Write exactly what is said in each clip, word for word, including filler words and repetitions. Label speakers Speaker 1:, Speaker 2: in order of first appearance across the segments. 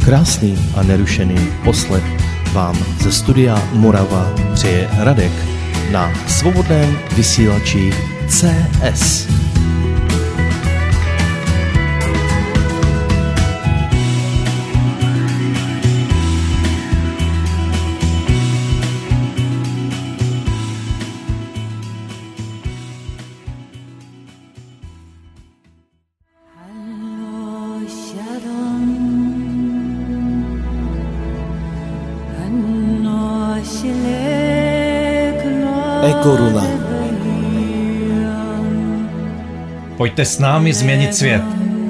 Speaker 1: Krásný a nerušený poslech vám ze studia Morava přeje Radek na svobodném vysílači C S. E-koruna.
Speaker 2: Pojďte s námi změnit svět.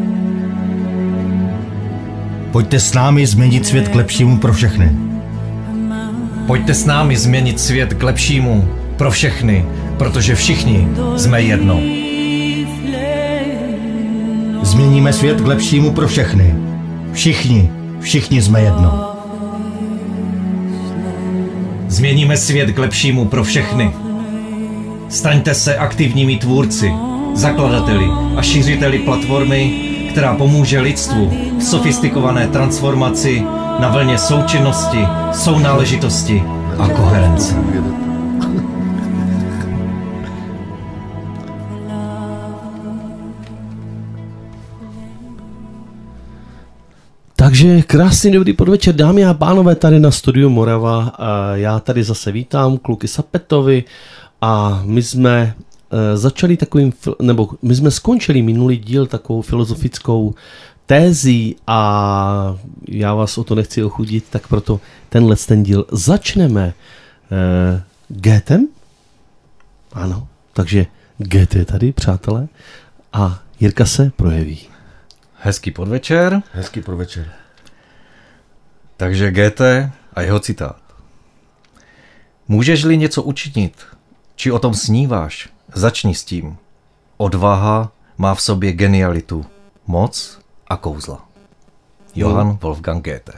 Speaker 3: Pojďte s námi změnit svět k lepšímu pro všechny.
Speaker 2: Pojďte s námi změnit svět k lepšímu pro všechny, protože všichni jsme jedno.
Speaker 3: Změníme svět k lepšímu pro všechny. Všichni, všichni jsme jedno.
Speaker 2: Změníme svět k lepšímu pro všechny. Staňte se aktivními tvůrci, zakladateli a šířiteli platformy, která pomůže lidstvu v sofistikované transformaci na vlně součinnosti, sounáležitosti a koherence.
Speaker 1: Takže krásný dobrý podvečer, dámy a pánové, tady na studiu Morava. Já tady zase vítám kluky Sapetovi a my jsme začali takovým, nebo my jsme skončili minulý díl takovou filozofickou tézí a já vás o to nechci ochudit, tak proto tenhle ten díl začneme eh, Goethem. Ano, takže Goethe je tady, přátelé, a Jirka se projeví.
Speaker 2: Hezký podvečer.
Speaker 3: Hezký podvečer.
Speaker 2: Takže Goethe a jeho citát. Můžeš-li něco učinit, či o tom sníváš, začni s tím. Odvaha má v sobě genialitu, moc a kouzla. Johann no. Wolfgang Goethe.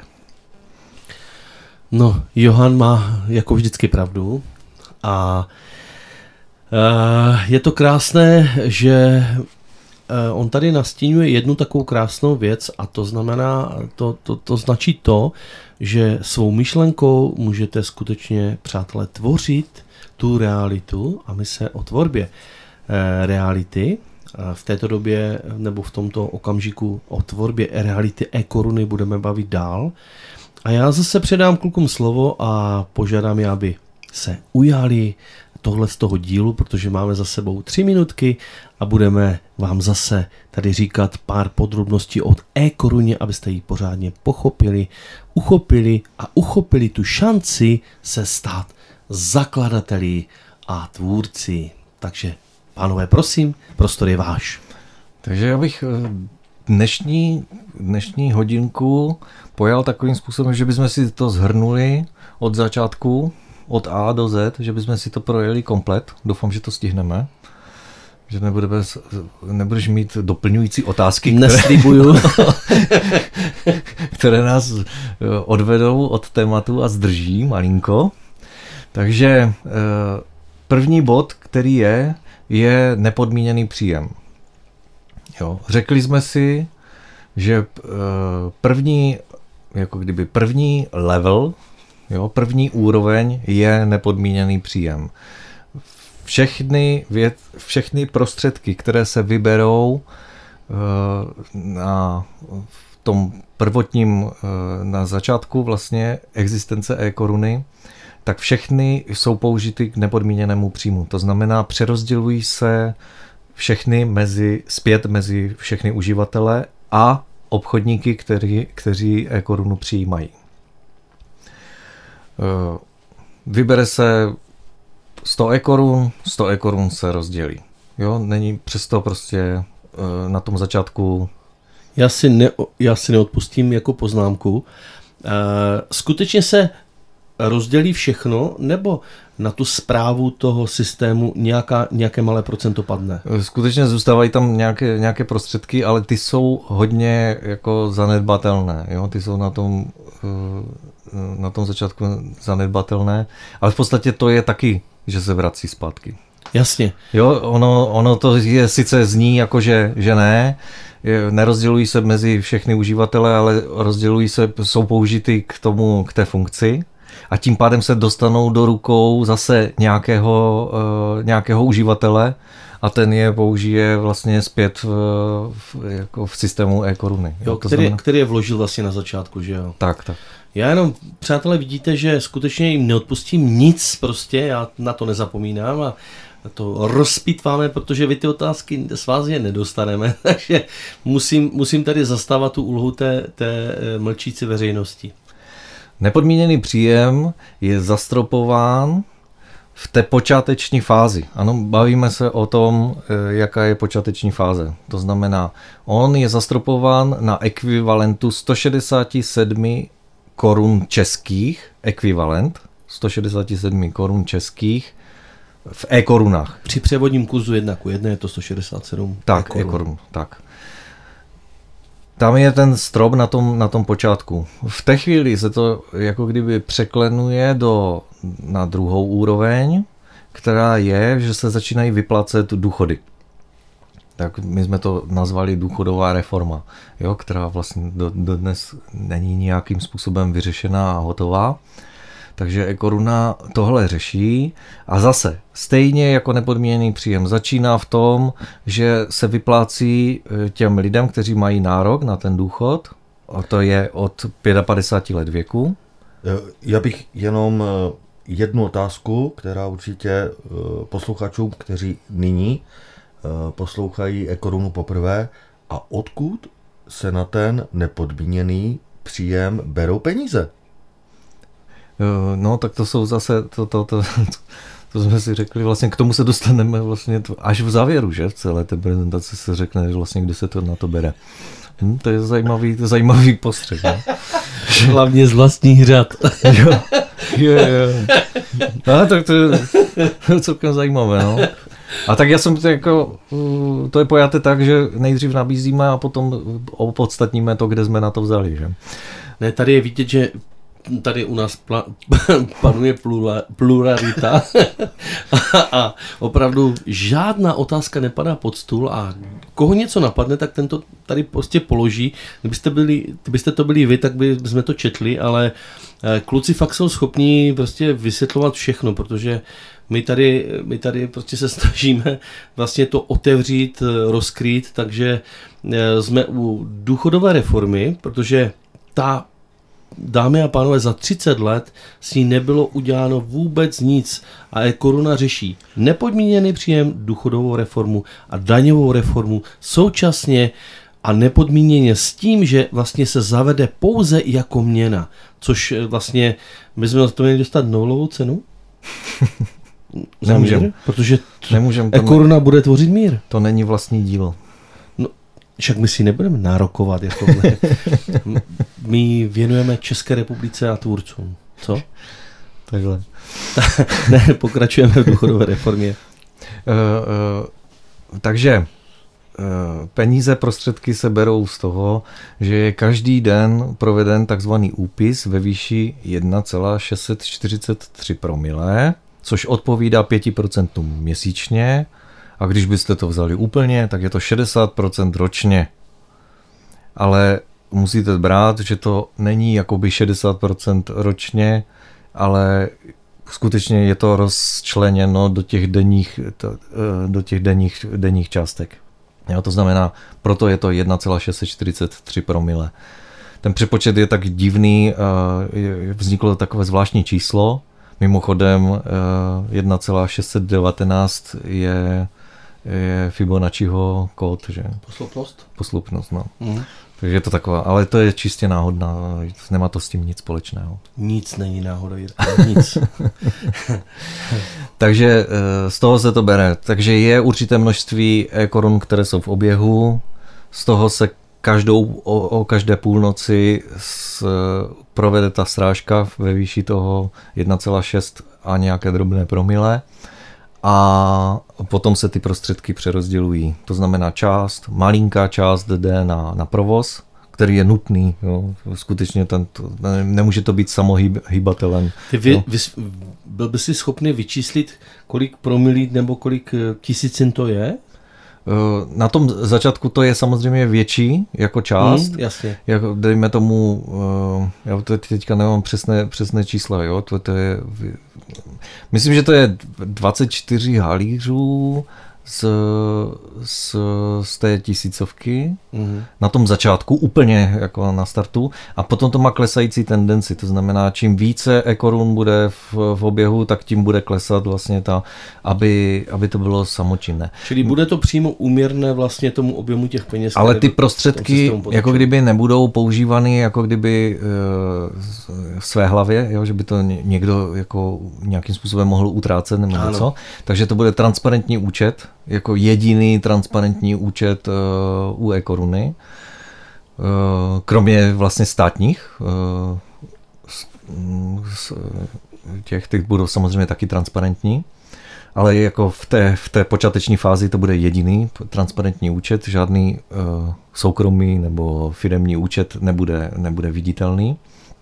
Speaker 1: No, Johann má jako vždycky pravdu a uh, je to krásné, že on tady nastínuje jednu takovou krásnou věc a to znamená, to, to, to značí to, že svou myšlenkou můžete skutečně, přátelé, tvořit tu realitu a my se o tvorbě eh, reality v této době nebo v tomto okamžiku o tvorbě reality e-koruny budeme bavit dál. A já zase předám klukům slovo a požádám je, aby se ujali tohle z toho dílu, protože máme za sebou tři minutky a budeme vám zase tady říkat pár podrobností od e-koruně, abyste ji pořádně pochopili, uchopili a uchopili tu šanci se stát zakladateli a tvůrci. Takže, pánové, prosím, prostor je váš.
Speaker 2: Takže já bych dnešní, dnešní hodinku pojal takovým způsobem, že bychom si to shrnuli od začátku, od A do Z, že bychom si to projeli komplet. Doufám, že to stihneme. Že nebudeme, nebudeš mít doplňující otázky,
Speaker 1: Neslibuju.
Speaker 2: Které, které nás odvedou od tématu a zdrží malinko. Takže první bod, který je, je nepodmíněný příjem. Jo. Řekli jsme si, že první, jako kdyby první level, jo, první úroveň je nepodmíněný příjem. Všechny, věc, všechny prostředky, které se vyberou na v tom prvotním, na začátku vlastně existence e-koruny, tak všechny jsou použity k nepodmíněnému příjmu. To znamená, přerozdělují se všechny mezi, zpět mezi všechny uživatele a obchodníky, kteří, kteří e-korunu přijímají. Vybere se sto e-korun, sto e-korun se rozdělí. Jo, není přesto prostě na tom začátku.
Speaker 1: Já si, ne, já si neodpustím jako poznámku. Skutečně se rozdělí všechno, nebo na tu správu toho systému nějaká, nějaké malé procento padne?
Speaker 2: Skutečně zůstávají tam nějaké, nějaké prostředky, ale ty jsou hodně jako zanedbatelné. Jo? Ty jsou na tom, na tom začátku zanedbatelné, ale v podstatě to je taky, že se vrací zpátky.
Speaker 1: Jasně.
Speaker 2: Jo, ono, ono to je sice zní jako, že, že ne, nerozdělují se mezi všechny uživatele, ale rozdělují se, jsou použity k tomu, k té funkci a tím pádem se dostanou do rukou zase nějakého, uh, nějakého uživatele a ten je použije vlastně zpět v, v, jako v systému e-koruny.
Speaker 1: Jo, který, znamená... který je vložil vlastně na začátku, že jo?
Speaker 2: Tak, tak.
Speaker 1: Já jenom, přátelé, vidíte, že skutečně jim neodpustím nic prostě, já na to nezapomínám a to rozpitváme, protože vy ty otázky s vás je nedostaneme, takže musím, musím tady zastávat tu úlohu té, té mlčící veřejnosti.
Speaker 2: Nepodmíněný příjem je zastropován v té počáteční fázi. Ano, bavíme se o tom, jaká je počáteční fáze. To znamená, on je zastropován na ekvivalentu sto šedesát sedm korun českých, ekvivalent sto šedesát sedm korun českých v e-korunách.
Speaker 1: Při převodním kurzu jedna ku jedné je to sto šedesát sedm
Speaker 2: tak, e-korun. e-korun. Tak. Tam je ten strop na tom, na tom počátku. V té chvíli se to jako kdyby překlenuje do, na druhou úroveň, která je, že se začínají vyplácet důchody. Tak my jsme to nazvali důchodová reforma, jo, která vlastně do, do dnes není nějakým způsobem vyřešená a hotová. Takže e-koruna tohle řeší a zase stejně jako nepodmíněný příjem začíná v tom, že se vyplácí těm lidem, kteří mají nárok na ten důchod, a to je od padesát pět let věku.
Speaker 4: Já bych jenom jednu otázku, která určitě posluchačům, kteří nyní poslouchají e-korunu poprvé, a odkud se na ten nepodmíněný příjem berou peníze?
Speaker 2: No, tak to jsou zase, to, to, to, to jsme si řekli, vlastně k tomu se dostaneme vlastně až v závěru, že v celé té prezentaci se řekne, že vlastně kde se to na to bere. Hm, to je zajímavý, to je zajímavý postřeh. Ne?
Speaker 1: Hlavně z vlastních řad.
Speaker 2: Jo, jo, jo. No, tak to je celkem zajímavé, no. A tak já jsem to jako, to je pojaté tak, že nejdřív nabízíme a potom opodstatníme to, kde jsme na to vzali, že?
Speaker 1: Ne, tady je vidět, že tady u nás pla, panuje plura, pluralita a, a opravdu žádná otázka nepadá pod stůl a koho něco napadne, tak ten to tady prostě položí. Kdybyste, byli, kdybyste to byli vy, tak by jsme to četli, ale kluci fakt jsou schopní prostě vysvětlovat všechno, protože my tady, my tady prostě se snažíme vlastně to otevřít, rozkrýt, takže jsme u důchodové reformy, protože ta, dámy a pánové, za třicet let s ní nebylo uděláno vůbec nic a e-koruna řeší nepodmíněný příjem, důchodovou reformu a daňovou reformu současně a nepodmíněně s tím, že vlastně se zavede pouze jako měna, což vlastně my jsme na to měli dostat Nobelovu cenu.
Speaker 2: Nemůžem.
Speaker 1: Protože
Speaker 2: Nemůžem,
Speaker 1: e-koruna bude tvořit mír.
Speaker 2: To není vlastní dílo.
Speaker 1: No, však my si nebudeme nárokovat jako my věnujeme České republice a tvůrcům. Co?
Speaker 2: Takhle.
Speaker 1: Ne, pokračujeme v důchodové reformě.
Speaker 2: Uh, uh, takže uh, peníze, prostředky se berou z toho, že je každý den proveden takzvaný úpis ve výši jedna celá šest set čtyřicet tři promile, což odpovídá pět procent měsíčně, a když byste to vzali úplně, tak je to šedesát procent ročně. Ale musíte brát, že to není jakoby šedesát procent ročně, ale skutečně je to rozčleněno do těch denních, do těch denních, denních částek. Jo, to znamená, proto je to jedna celá šest set čtyřicet tři promile. Ten přepočet je tak divný, vzniklo takové zvláštní číslo. Mimochodem jedna celá šest set devatenáct je, je Fibonacciho kód, že?
Speaker 1: Posloupnost?
Speaker 2: Posloupnost, no.
Speaker 1: Mm.
Speaker 2: Takže je to taková, ale to je čistě náhodná, nemá to s tím nic společného.
Speaker 1: Nic není náhoda, Jirka, nic.
Speaker 2: Takže z toho se to bere. Takže je určité množství e-korun, které jsou v oběhu, z toho se každou, o, o každé půlnoci s, provede ta srážka ve výši toho jedna celá šest a nějaké drobné promile a potom se ty prostředky přerozdělují. To znamená část, malinká část jde na, na provoz, který je nutný. Jo. Skutečně ten, nemůže to být samohýbatelem.
Speaker 1: Ty vy, vy, byl by si schopný vyčíslit, kolik promilí nebo kolik tisícin to je?
Speaker 2: Na tom začátku to je samozřejmě větší jako část.
Speaker 1: Hmm, jasně.
Speaker 2: Jako, dejme tomu, já to teďka nemám přesné, přesné čísla, jo? To, to je, myslím, že to je dvacet čtyři halířů z, z, z té tisícovky mm. na tom začátku, úplně jako na startu, a potom to má klesající tendenci, to znamená, čím více e-korun bude v, v oběhu, tak tím bude klesat vlastně ta, aby, aby to bylo samočinné.
Speaker 1: Čili bude to přímo úměrné vlastně tomu objemu těch peněz.
Speaker 2: Ale ty prostředky jako kdyby nebudou používány jako kdyby e, své hlavě, jo, že by to někdo jako nějakým způsobem mohl utrácet nebo ano. něco, takže to bude transparentní účet, jako jediný transparentní účet uh, u e-koruny, uh, kromě vlastně státních, uh, s, s, těch, těch budou samozřejmě taky transparentní, ale jako v té, v té počáteční fázi to bude jediný transparentní účet, žádný uh, soukromý nebo firemní účet nebude, nebude viditelný.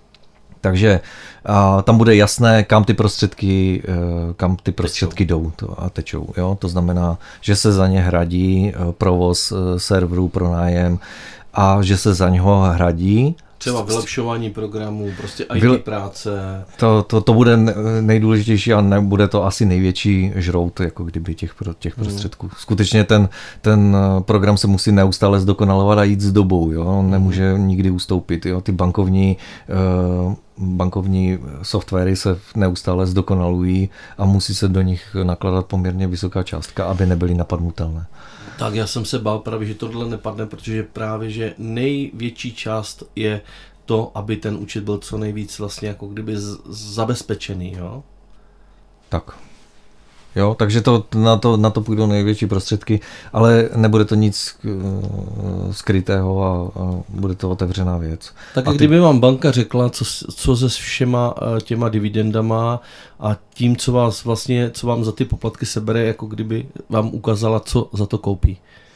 Speaker 2: Takže a, tam bude jasné, kam ty prostředky, kam ty prostředky tečou. jdou to, a tečou. Jo? To znamená, že se za ně hradí provoz serverů, pronájem a že se za něho hradí
Speaker 1: třeba vylepšování programů, prostě í té Vyle... práce.
Speaker 2: To, to, to bude nejdůležitější a nebude to asi největší žrout jako kdyby těch, těch prostředků. Hmm. Skutečně ten, ten program se musí neustále zdokonalovat a jít s dobou. Jo? On nemůže hmm. nikdy ustoupit. Jo? Ty bankovní, uh, bankovní softwary se neustále zdokonalují a musí se do nich nakladat poměrně vysoká částka, aby nebyly napadnutelné.
Speaker 1: Tak já jsem se bál právě, že tohle nepadne, protože právě, že největší část je to, aby ten účet byl co nejvíc vlastně jako kdyby z- zabezpečený, jo?
Speaker 2: Tak. Jo, takže to, na, to, na to půjdou největší prostředky, ale nebude to nic uh, skrytého a, a bude to otevřená věc.
Speaker 1: Tak
Speaker 2: a ty...
Speaker 1: kdyby vám banka řekla, co, co se všema těma dividendama a tím, co vás vlastně, co vám za ty poplatky sebere, jako kdyby vám ukázala, co za to koupí.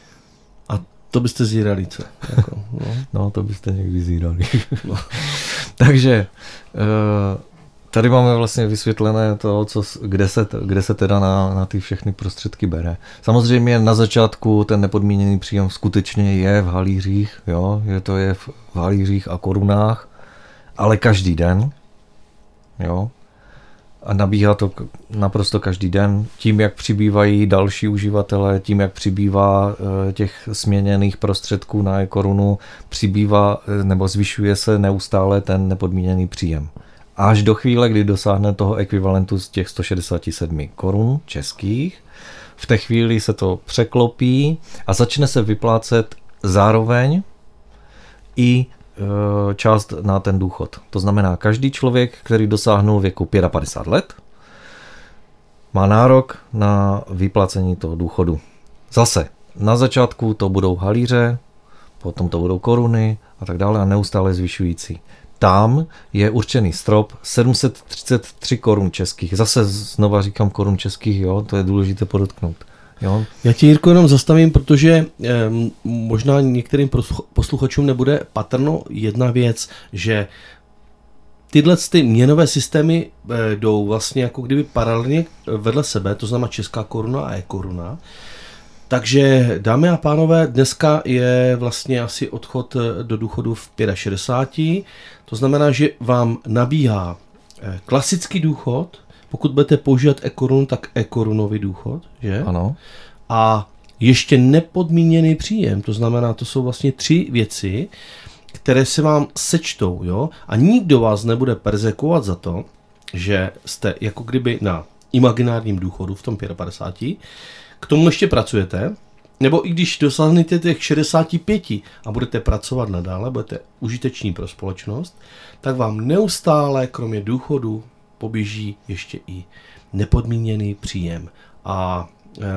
Speaker 1: A to byste zírali, co? Jako, no.
Speaker 2: no, to byste někdy zírali. no. Takže... Uh, Tady máme vlastně vysvětlené to, co, kde, se, kde se teda na, na ty všechny prostředky bere. Samozřejmě na začátku ten nepodmíněný příjem skutečně je v halířích, jo, že to je v halířích a korunách, ale každý den, jo, a nabíhá to naprosto každý den. Tím, jak přibývají další uživatelé, tím, jak přibývá těch směněných prostředků na e-korunu, přibývá nebo zvyšuje se neustále ten nepodmíněný příjem. Až do chvíle, kdy dosáhne toho ekvivalentu z těch sto šedesát sedm korun českých, v té chvíli se to překlopí a začne se vyplácet zároveň i e, část na ten důchod. To znamená, každý člověk, který dosáhnul věku padesát pět let, má nárok na vyplacení toho důchodu. Zase, na začátku to budou halíře, potom to budou koruny a tak dále a neustále zvyšující. Tam je určený strop sedm set třicet tři korun českých. Zase znova říkám korun českých, jo, to je důležité podotknout. Jo.
Speaker 1: Já tě, Jirko, jenom zastavím, protože eh, možná některým posluchačům nebude patrno jedna věc, že tyhle ty měnové systémy eh, jdou vlastně jako kdyby paralelně vedle sebe, to znamená česká koruna a e-koruna. Takže, dámy a pánové, dneska je vlastně asi odchod do důchodu v šedesáti pěti, to znamená, že vám nabíhá klasický důchod, pokud budete používat e-korunu, tak e-korunový důchod, že?
Speaker 2: Ano.
Speaker 1: A ještě nepodmíněný příjem, to znamená, to jsou vlastně tři věci, které se vám sečtou, jo? A nikdo vás nebude perzekovat za to, že jste jako kdyby na imaginárním důchodu v tom padesáti pěti, k tomu ještě pracujete, nebo i když dosáhnete těch šedesáti pěti a budete pracovat nadále, budete užiteční pro společnost, tak vám neustále, kromě důchodu, poběží ještě i nepodmíněný příjem. A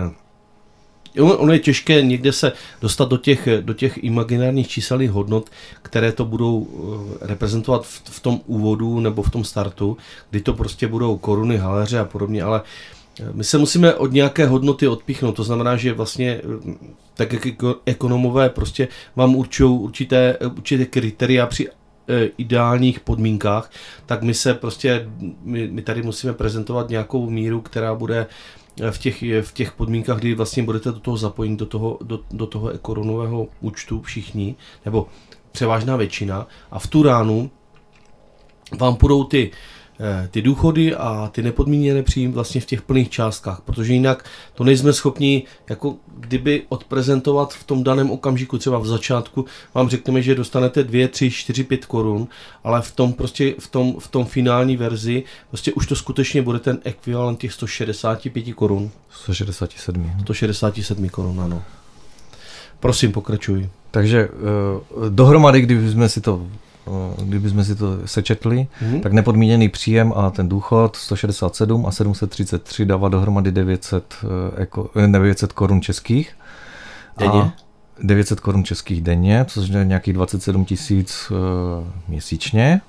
Speaker 1: eh, ono je těžké někde se dostat do těch, do těch imaginárních číselných hodnot, které to budou reprezentovat v, v tom úvodu nebo v tom startu, kdy to prostě budou koruny, haléře a podobně, ale my se musíme od nějaké hodnoty odpíchnout, to znamená, že vlastně tak jak ekonomové prostě vám určují určité, určité kritéria při ideálních podmínkách, tak my se prostě, my, my tady musíme prezentovat nějakou míru, která bude v těch, v těch podmínkách, kdy vlastně budete do toho zapojení, do toho, do, do toho ekorunového účtu všichni, nebo převážná většina, a v tu ránu vám půjdou ty, ty důchody a ty nepodmíněné příjmy vlastně v těch plných částkách, protože jinak to nejsme schopni jako kdyby odprezentovat v tom daném okamžiku, třeba v začátku vám řekneme, že dostanete dvě, tři, čtyři, pět korun, ale v tom prostě v tom, v tom finální verzi prostě už to skutečně bude ten ekvivalent těch sto šedesát pět korun.
Speaker 2: sto šedesát sedm.
Speaker 1: sto šedesát sedm korun, ano. Prosím, pokračuj.
Speaker 2: Takže dohromady, kdybychom si to kdybychom si to sečetli, hmm. tak nepodmíněný příjem a ten důchod sto šedesát sedm a sedm set třicet tři dává dohromady devět set, jako, devět set korun českých.
Speaker 1: Denně?
Speaker 2: A devět set korun českých denně, což je nějakých dvacet sedm tisíc měsíčně.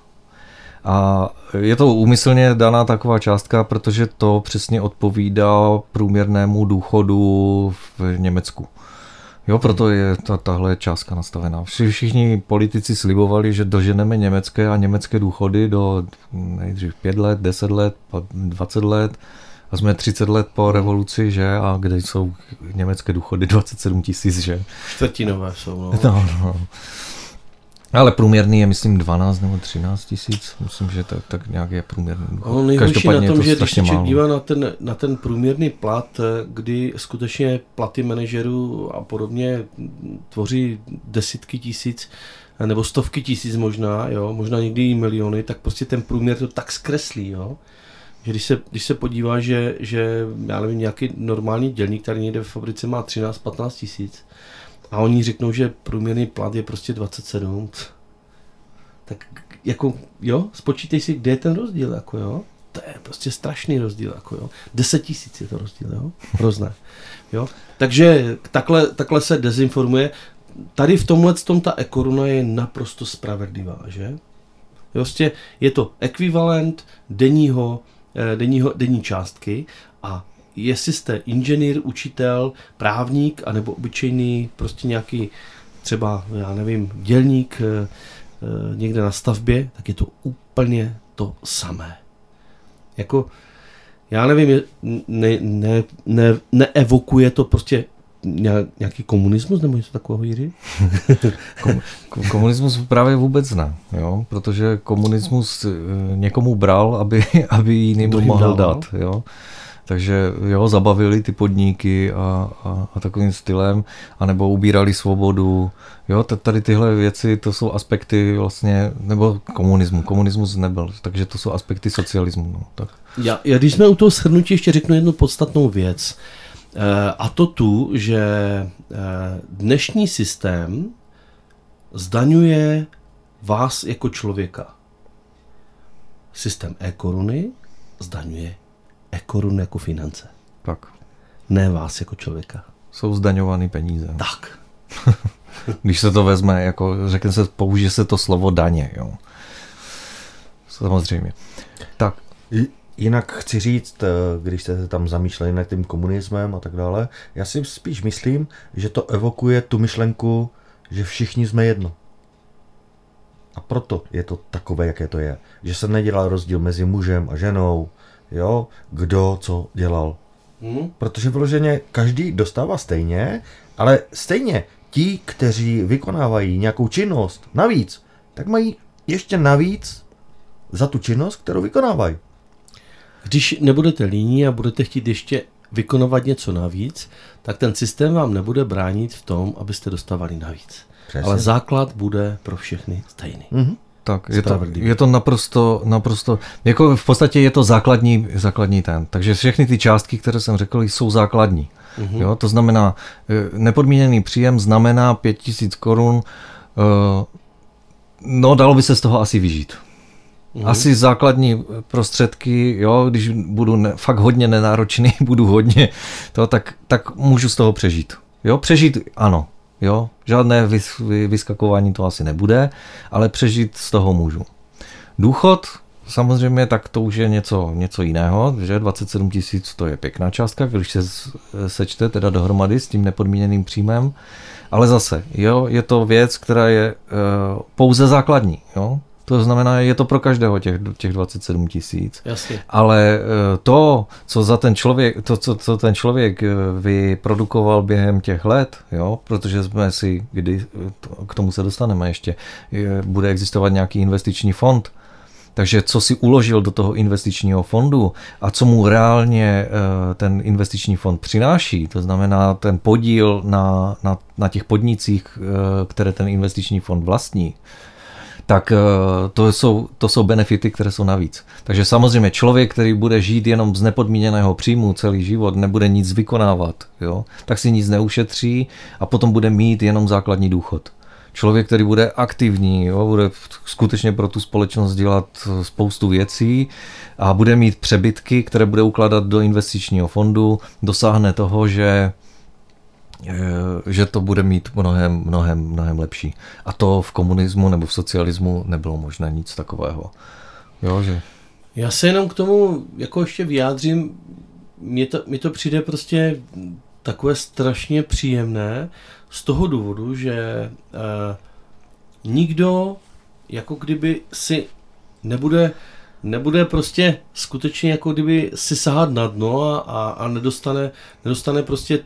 Speaker 2: A je to úmyslně daná taková částka, protože to přesně odpovídá průměrnému důchodu v Německu. Jo, proto je ta, tahle částka nastavená. Všichni politici slibovali, že doženeme německé a německé důchody do nejdřív pět let, deset let, dvacet let a jsme třicet let po revoluci, že? A kde jsou německé důchody dvacet sedm tisíc, že?
Speaker 1: Čtvrtinové jsou, no.
Speaker 2: no, no. Ale průměrný je, myslím, dvanáct nebo třináct tisíc. Myslím, že tak, tak nějak je průměrný.
Speaker 1: No, nejhorší na tom, že když se člověk dívá na ten, na ten průměrný plat, kdy skutečně platy manažerů a podobně tvoří desítky tisíc nebo stovky tisíc možná, jo, možná někdy i miliony, tak prostě ten průměr to tak zkreslí, jo. Že když se, když se podívá, že, že já nevím, nějaký normální dělník tady někde v fabrice má třináct patnáct tisíc, a oni řeknou, že průměrný plat je prostě dvacet sedm. Tak jako, jo, spočítej si, kde je ten rozdíl, jako jo. To je prostě strašný rozdíl, jako jo. deset tisíc je to rozdíl, jo. Hrozné. Jo. Takže takhle, takhle se dezinformuje. Tady v tomhle tom ta ekoruna je naprosto spravedlivá, že? Prostě je to ekvivalent denního, denního, denní částky a jestli jste inženýr, učitel, právník, anebo obyčejný prostě nějaký třeba, já nevím, dělník e, e, někde na stavbě, tak je to úplně to samé. Jako, já nevím, ne, ne, ne, neevokuje to prostě nějaký komunismus, nebo něco takového, Jiří?
Speaker 2: Kom, komunismus právě vůbec ne, jo? Protože komunismus někomu bral, aby, aby jiným mohl dát, jo? Takže jo, zabavili ty podniky a, a, a takovým stylem, anebo ubírali svobodu. Jo, tady tyhle věci, to jsou aspekty vlastně, nebo komunismu. Komunismus nebyl, takže to jsou aspekty socialismu. No, tak.
Speaker 1: Já, já když jsme u toho shrnutí, ještě řeknu jednu podstatnou věc. E, a to tu, že e, dnešní systém zdaňuje vás jako člověka. Systém e-koruny zdaňuje e-korun jako finance.
Speaker 2: Tak.
Speaker 1: Ne vás jako člověka.
Speaker 2: Jsou zdaňovaný peníze.
Speaker 1: Tak.
Speaker 2: Když se to vezme, jako řekne se, použije se to slovo daně, jo. Samozřejmě. Tak.
Speaker 4: Jinak chci říct, když jste se tam zamýšleli nad tím komunismem a tak dále, já si spíš myslím, že to evokuje tu myšlenku, že všichni jsme jedno. A proto je to takové, jaké to je. Že se nedělá rozdíl mezi mužem a ženou, jo, kdo co dělal. Hmm. Protože vyloženě každý dostává stejně, ale stejně ti, kteří vykonávají nějakou činnost navíc, tak mají ještě navíc za tu činnost, kterou vykonávají.
Speaker 1: Když nebudete líní a budete chtít ještě vykonávat něco navíc, tak ten systém vám nebude bránit v tom, abyste dostávali navíc. Přesně. Ale základ bude pro všechny stejný.
Speaker 2: Mm-hmm. Tak, je to, je to naprosto, naprosto, jako v podstatě je to základní, základní ten. Takže všechny ty částky, které jsem řekl, jsou základní. Mm-hmm. Jo, to znamená, nepodmíněný příjem znamená pět tisíc korun, no dalo by se z toho asi vyžít. Mm-hmm. Asi základní prostředky, jo, když budu ne, fakt hodně nenáročný, budu hodně, to, tak, tak můžu z toho přežít. Jo, přežít ano. Jo, žádné vys, vy, vyskakování to asi nebude, ale přežít z toho můžu. Důchod, samozřejmě, tak to už je něco, něco jiného, že dvacet sedm tisíc to je pěkná částka, když se sečte teda dohromady s tím nepodmíněným příjmem, ale zase, jo, je to věc, která je uh, pouze základní, jo. To znamená, je to pro každého těch, těch dvacet sedm tisíc.
Speaker 1: Jasně.
Speaker 2: Ale to, co za ten člověk, to, co, co ten člověk vyprodukoval během těch let, jo, protože jsme si, kdy k tomu se dostaneme ještě, bude existovat nějaký investiční fond, takže co si uložil do toho investičního fondu a co mu reálně ten investiční fond přináší, to znamená ten podíl na, na, na těch podnicích, které ten investiční fond vlastní, tak to jsou, to jsou benefity, které jsou navíc. Takže samozřejmě člověk, který bude žít jenom z nepodmíněného příjmu celý život, nebude nic vykonávat, jo, tak si nic neušetří a potom bude mít jenom základní důchod. Člověk, který bude aktivní, jo, bude skutečně pro tu společnost dělat spoustu věcí a bude mít přebytky, které bude ukládat do investičního fondu, dosáhne toho, že, že to bude mít mnohem, mnohem, mnohem lepší. A to v komunismu nebo v socialismu nebylo možné nic takového. Jo, že...
Speaker 1: Já se jenom k tomu jako ještě vyjádřím, mně to, mně to přijde prostě takové strašně příjemné, z toho důvodu, že eh, nikdo jako kdyby si nebude, nebude prostě skutečně jako kdyby si sahat na dno a, a, a nedostane, nedostane prostě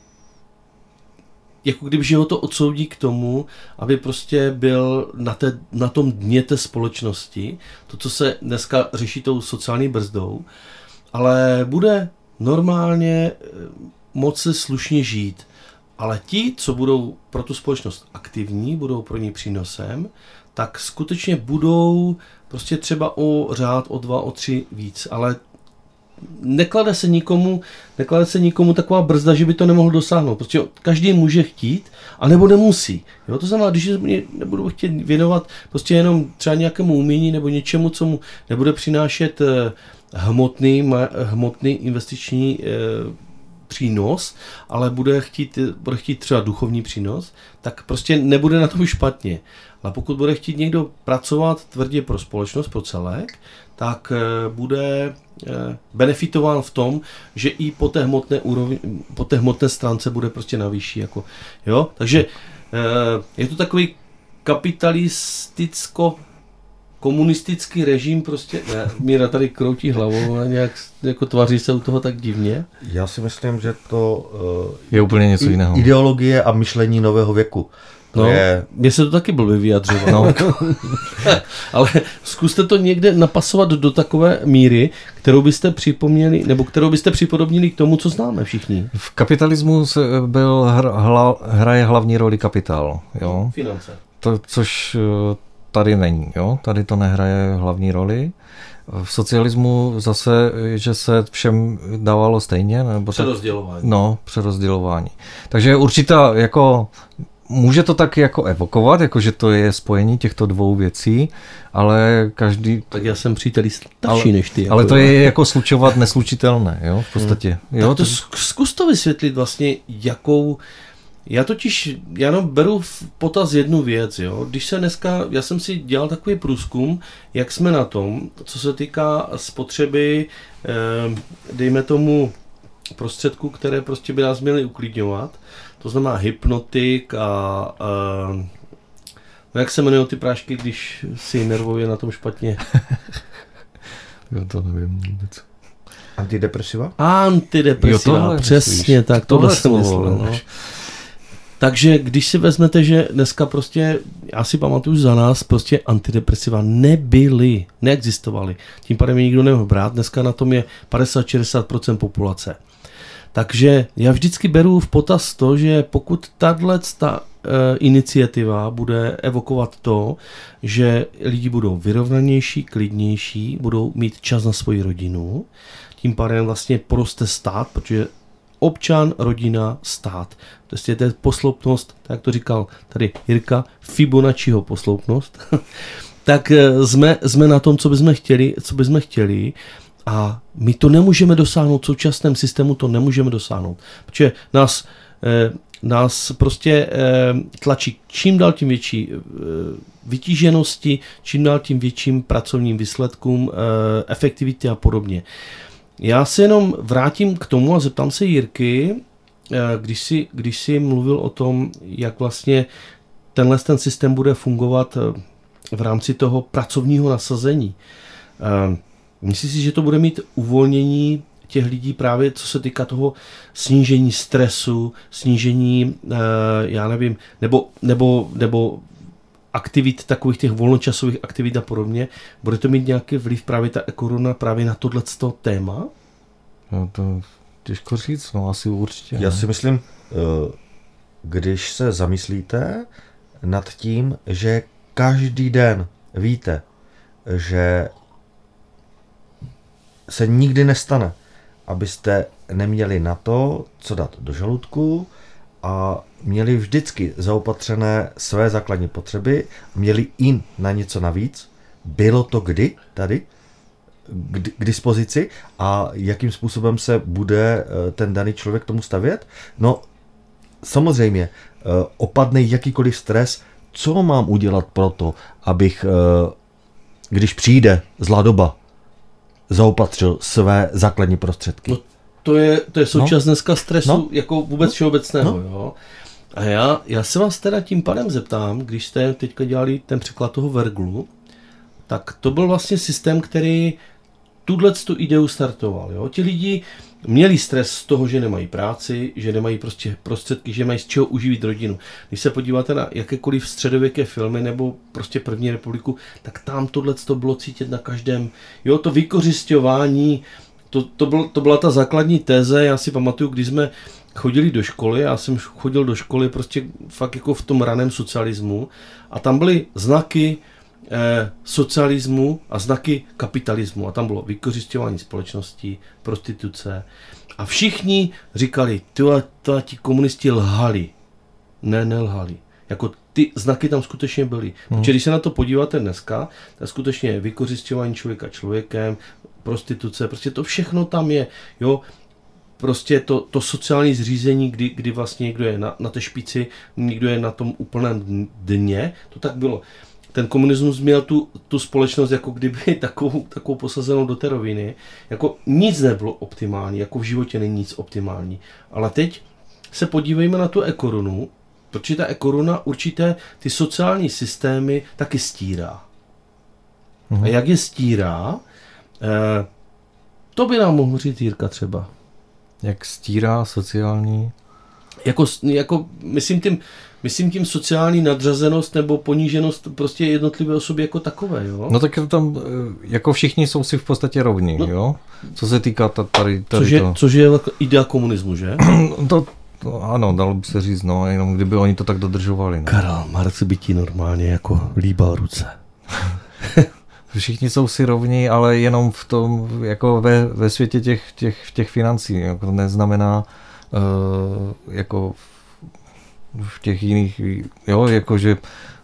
Speaker 1: jako kdyby, že ho to odsoudí k tomu, aby prostě byl na, té, na tom dně té společnosti, to, co se dneska řeší tou sociální brzdou, ale bude normálně moci slušně žít. Ale ti, co budou pro tu společnost aktivní, budou pro ní přínosem, tak skutečně budou prostě třeba o řád, o dva, o tři víc. Ale neklade se nikomu, neklade se nikomu taková brzda, že by to nemohl dosáhnout. Protože každý může chtít, anebo nemusí. Jo? To znamená, když nebudu chtět věnovat prostě jenom třeba nějakému umění nebo něčemu, co mu nebude přinášet hmotný, hmotný investiční přínos, ale bude chtít, bude chtít třeba duchovní přínos, tak prostě nebude na tom špatně. Ale pokud bude chtít někdo pracovat tvrdě pro společnost, pro celek, tak bude benefitován v tom, že i po té hmotné úrovni, po té hmotné stránce bude prostě na vyšší. Jako, jo? Takže je to takový kapitalisticko komunistický režim prostě, ne, Míra tady kroutí hlavou a nějak jako tváří se u toho tak divně.
Speaker 4: Já si myslím, že to uh,
Speaker 2: je úplně něco jiného.
Speaker 4: Ideologie a myšlení nového věku. To
Speaker 1: no,
Speaker 4: je...
Speaker 1: Mně se to taky blbě vyjadřovalo. No. Ale zkuste to někde napasovat do takové míry, kterou byste připomněli, nebo kterou byste připodobnili k tomu, co známe všichni.
Speaker 2: V kapitalismu se byl hra, hraje hlavní roli kapitál. Jo?
Speaker 1: Finance.
Speaker 2: To, což tady není. Jo? Tady to nehraje hlavní roli. V socialismu zase, že se všem dávalo stejně. Nebo
Speaker 1: přerozdělování.
Speaker 2: Tak, no, přerozdělování. Takže určitá jako... Může to tak jako evokovat, jako že to je spojení těchto dvou věcí, ale každý...
Speaker 1: Tak já jsem příteli starší než ty.
Speaker 2: Ale jako to je jako slučovat neslučitelné, jo, v podstatě. Hmm. Jo,
Speaker 1: tak to zkus to vysvětlit vlastně, jakou... Já totiž, já no beru v potaz jednu věc, jo. Když se dneska, já jsem si dělal takový průzkum, jak jsme na tom, co se týká spotřeby, dejme tomu prostředků, které prostě by nás měly uklidňovat. To znamená hypnotik a, a no jak se jmenují ty prášky, když si nervově na tom špatně?
Speaker 2: Jo, to nevím vůbec.
Speaker 4: Antidepresiva?
Speaker 1: Antidepresiva, jo, tohle přesně myslíš. Tak, tohle, tohle jsem myslel. No. Takže když si vezmete, že dneska prostě, já si pamatuju za nás, prostě antidepresiva nebyly, neexistovaly. Tím pádem je nikdo nemohl brát, dneska na tom je padesát až šedesát procent populace. Takže já vždycky beru v potaz to, že pokud tahle ta e, iniciativa bude evokovat to, že lidi budou vyrovnanější, klidnější, budou mít čas na svoji rodinu, tím pádem vlastně poroste stát, protože občan, rodina, stát. To je posloupnost, tak to říkal tady Jirka, Fibonacciho posloupnost, tak jsme, jsme na tom, co bychom chtěli, co bychom chtěli. A my to nemůžeme dosáhnout, v současném systému to nemůžeme dosáhnout, protože nás, eh, nás prostě eh, tlačí čím dál tím větší eh, vytíženosti, čím dál tím větším pracovním výsledkům, eh, efektivitě a podobně. Já se jenom vrátím k tomu a zeptám se Jirky, eh, když si, když si mluvil o tom, jak vlastně tenhle ten systém bude fungovat, eh, v rámci toho pracovního nasazení. Myslíš si, že to bude mít uvolnění těch lidí právě co se týká toho snížení stresu, snížení, já nevím, nebo, nebo, nebo aktivit, takových těch volnočasových aktivit a podobně. Bude to mít nějaký vliv právě ta koruna právě na tohleto téma?
Speaker 2: No to těžko říct, no asi určitě.
Speaker 4: Já si myslím, když se zamyslíte nad tím, že každý den víte, že se nikdy nestane, abyste neměli na to, co dát do žaludku a měli vždycky zaopatřené své základní potřeby, měli i na něco navíc. Bylo to kdy tady k, k dispozici a jakým způsobem se bude ten daný člověk tomu stavět? No samozřejmě opadne jakýkoliv stres, co mám udělat pro to, abych, když přijde zlá doba, zaopatřil své základní prostředky.
Speaker 1: No, to je, to je součást no. dneska stresu,
Speaker 4: no.
Speaker 1: jako vůbec
Speaker 4: no.
Speaker 1: všeobecného.
Speaker 4: No.
Speaker 1: Jo? A já, já se vás teda tím pádem zeptám, když jste teďka dělali ten překlad toho Verglu, tak to byl vlastně systém, který tuto ideu startoval. Jo? Ti lidi měli stres z toho, že nemají práci, že nemají prostě prostředky, že mají z čeho uživit rodinu. Když se podíváte na jakékoliv středověké filmy nebo prostě první republiku, tak tam tohle to bylo cítit na každém. Jo, to vykořisťování, to, to, byl, to byla ta základní téze. Já si pamatuju, když jsme chodili do školy, já jsem chodil do školy prostě fakt jako v tom raném socialismu a tam byly znaky Eh, socialismu a znaky kapitalismu. A tam bylo vykořisťování společnosti, prostituce. A všichni říkali, to ti komunisti lhali. Ne, nelhali. Jako ty znaky tam skutečně byly. Hmm. Protože když se na to podíváte dneska, tak skutečně vykořisťování člověka člověkem, prostituce, prostě to všechno tam je. Jo? Prostě to, to sociální zřízení, kdy, kdy vlastně někdo je na, na té špici, někdo je na tom úplném dně, to tak bylo. Ten komunismus měl tu, tu společnost jako kdyby takovou, takovou posazenou do té roviny. Jako nic nebylo optimální, jako v životě není nic optimální. Ale teď se podívejme na tu e-korunu, protože ta e-koruna určité ty sociální systémy taky stírá. Mhm. A jak je stírá, eh, to by nám mohl říct Jirka třeba.
Speaker 2: Jak stírá sociální?
Speaker 1: Jako, jako myslím tím, Myslím tím sociální nadřazenost nebo poníženost prostě jednotlivé osoby jako takové, jo?
Speaker 2: No tak tam jako všichni jsou si v podstatě rovní, no. Jo? Co se týká tady, tady
Speaker 1: což je,
Speaker 2: to.
Speaker 1: Což je idea komunismu, že?
Speaker 2: to, to, ano, dalo by se říct, no, jenom kdyby oni to tak dodržovali. No.
Speaker 1: Karel Marx by ti normálně jako líbal ruce.
Speaker 2: Všichni jsou si rovní, ale jenom v tom, jako ve, ve světě těch, těch, těch financí, jako to neznamená uh, jako v těch jiných, jo, jakože...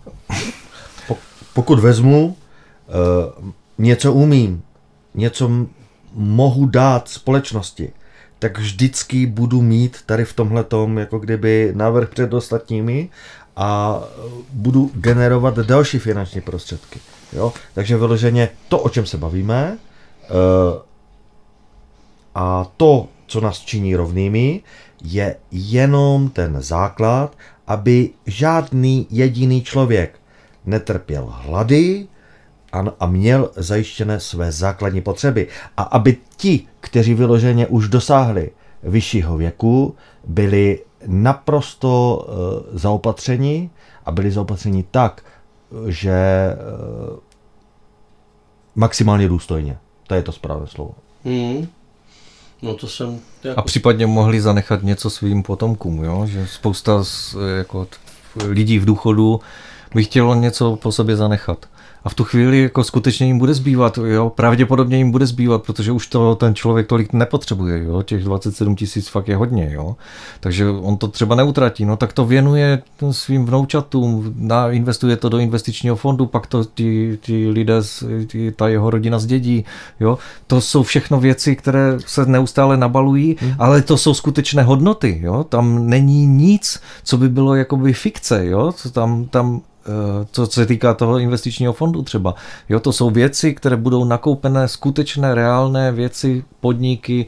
Speaker 4: Pokud vezmu, uh, něco umím, něco m- mohu dát společnosti, tak vždycky budu mít tady v tomhletom jako kdyby návrh před ostatními a budu generovat další finanční prostředky. Jo? Takže vyloženě to, o čem se bavíme, uh, a to, co nás činí rovnými, je jenom ten základ, aby žádný jediný člověk netrpěl hlady a, a měl zajištěné své základní potřeby. A aby ti, kteří vyloženě už dosáhli vyššího věku, byli naprosto uh, zaopatřeni a byli zaopatřeni tak, že uh, maximálně důstojně. To je to správné slovo.
Speaker 1: Hmm. No to jsem... Jako...
Speaker 2: A případně mohli zanechat něco svým potomkům, jo? Že spousta z, jako, lidí v důchodu by chtělo něco po sobě zanechat. A v tu chvíli jako skutečně jim bude zbývat, jo? Pravděpodobně jim bude zbývat, protože už to ten člověk tolik nepotřebuje, jo? Těch dvacet sedm tisíc fakt je hodně, jo? Takže on to třeba neutratí, no tak to věnuje svým vnoučatům, investuje to do investičního fondu, pak to ti, ti lidé, ti, ta jeho rodina zdědí, jo? To jsou všechno věci, které se neustále nabalují, hmm. ale to jsou skutečné hodnoty, jo? Tam není nic, co by bylo jakoby fikce, jo? Co tam, tam co se týká toho investičního fondu třeba. Jo, to jsou věci, které budou nakoupené, skutečné, reálné věci, podniky,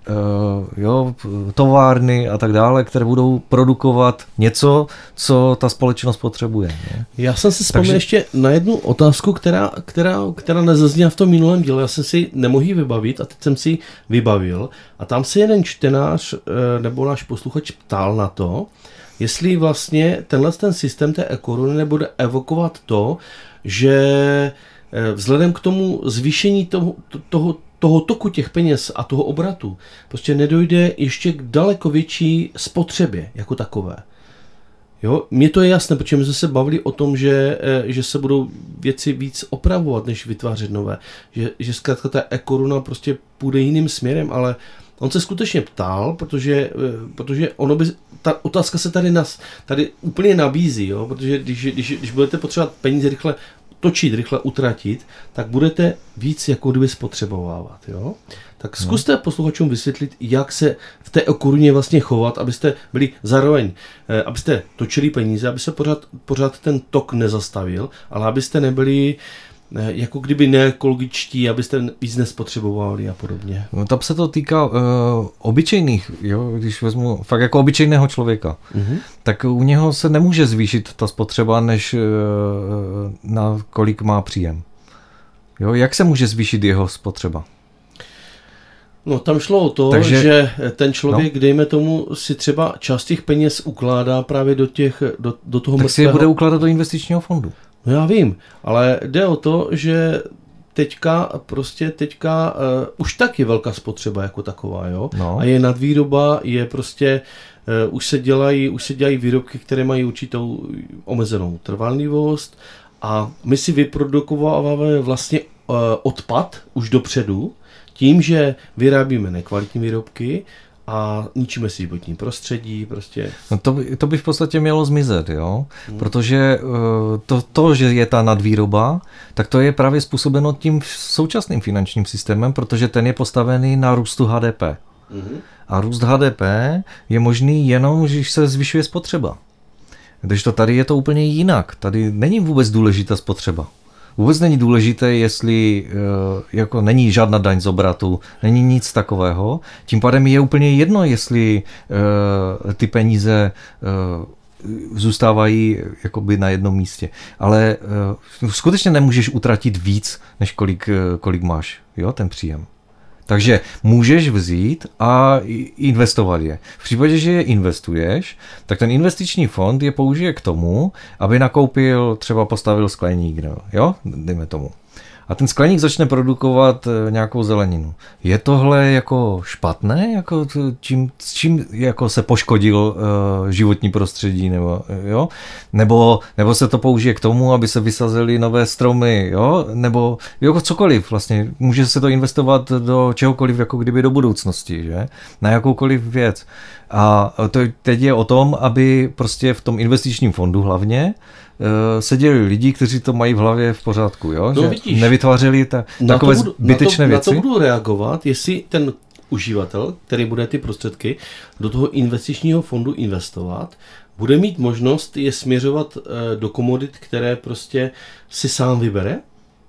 Speaker 2: jo, továrny a tak dále, které budou produkovat něco, co ta společnost potřebuje. Ne?
Speaker 1: Já jsem si vzpomněl
Speaker 2: Takže...
Speaker 1: ještě na jednu otázku, která, která, která nezazněla v tom minulém díle. Já jsem si nemohl ji vybavit a teď jsem si ji vybavil. A tam se jeden čtenář nebo náš posluchač ptal na to, jestli vlastně tenhle ten systém té e-koruny nebude evokovat to, že vzhledem k tomu zvýšení toho, toho, toho toku těch peněz a toho obratu prostě nedojde ještě k daleko větší spotřebě jako takové. Jo, mně to je jasné, protože my jsme se bavili o tom, že, že se budou věci víc opravovat, než vytvářet nové. Že, že zkrátka ta e-koruna prostě půjde jiným směrem, ale on se skutečně ptal, protože, protože ono by, ta otázka se tady, nas, tady úplně nabízí, jo? Protože když, když, když budete potřebovat peníze rychle točit, rychle utratit, tak budete víc jako kdyby spotřebovávat. Jo? Tak zkuste posluchačům vysvětlit, jak se v té e-koruně vlastně chovat, abyste byli zároveň, abyste točili peníze, aby se pořád, pořád ten tok nezastavil, ale abyste nebyli jako kdyby neekologičtí, abyste víc nespotřebovali a podobně.
Speaker 2: No, tam se to týká uh, obyčejných, jo? Když vezmu fakt jako obyčejného člověka, uh-huh. tak u něho se nemůže zvýšit ta spotřeba, než uh, na kolik má příjem. Jo? Jak se může zvýšit jeho spotřeba?
Speaker 1: No tam šlo o to, Takže, že ten člověk, no. dejme tomu, si třeba část těch peněz ukládá právě do, těch, do, do toho
Speaker 2: tak
Speaker 1: mrtvého...
Speaker 2: si je bude ukládat do investičního fondu.
Speaker 1: No já vím, ale jde o to, že teďka prostě teďka uh, už tak je velká spotřeba jako taková, jo. No. A je nadvýroba, je prostě uh, už se dělají, už se dělají výrobky, které mají určitou omezenou trvanlivost a my si vyprodukováváme vlastně uh, odpad už dopředu tím, že vyrábíme nekvalitní výrobky a ničíme si životní prostředí, prostě.
Speaker 2: No to, by, to by v podstatě mělo zmizet, jo? Hmm. Protože to, to, že je ta nadvýroba, tak to je právě způsobeno tím současným finančním systémem, protože ten je postavený na růstu H D P. Hmm. A růst H D P je možný jenom, když se zvyšuje spotřeba. Když to tady je to úplně jinak. Tady není vůbec důležitá spotřeba. Vůbec není důležité, jestli jako není žádná daň z obratu, není nic takového. Tím pádem je úplně jedno, jestli ty peníze zůstávají jakoby na jednom místě. Ale skutečně nemůžeš utratit víc, než kolik, kolik máš, jo, ten příjem. Takže můžeš vzít a investovat je. V případě, že je investuješ, tak ten investiční fond je použije k tomu, aby nakoupil, třeba postavil skleník, jo, dejme tomu. A ten skleník začne produkovat nějakou zeleninu. Je tohle jako špatné, jako čím, s čím jako se poškodil uh, životní prostředí, nebo, jo? Nebo, nebo se to použije k tomu, aby se vysazily nové stromy, jo? Nebo jako cokoliv vlastně. Může se to investovat do čehokoliv, jako kdyby do budoucnosti, že? Na jakoukoliv věc. A to teď je o tom, aby prostě v tom investičním fondu hlavně seděli lidi, kteří to mají v hlavě v pořádku, jo?
Speaker 1: No,
Speaker 2: Že
Speaker 1: vidíš,
Speaker 2: nevytvářeli ta, takové budu, zbytečné
Speaker 1: na to,
Speaker 2: věci.
Speaker 1: Na to budu reagovat, jestli ten uživatel, který bude ty prostředky do toho investičního fondu investovat, bude mít možnost je směřovat do komodit, které prostě si sám vybere?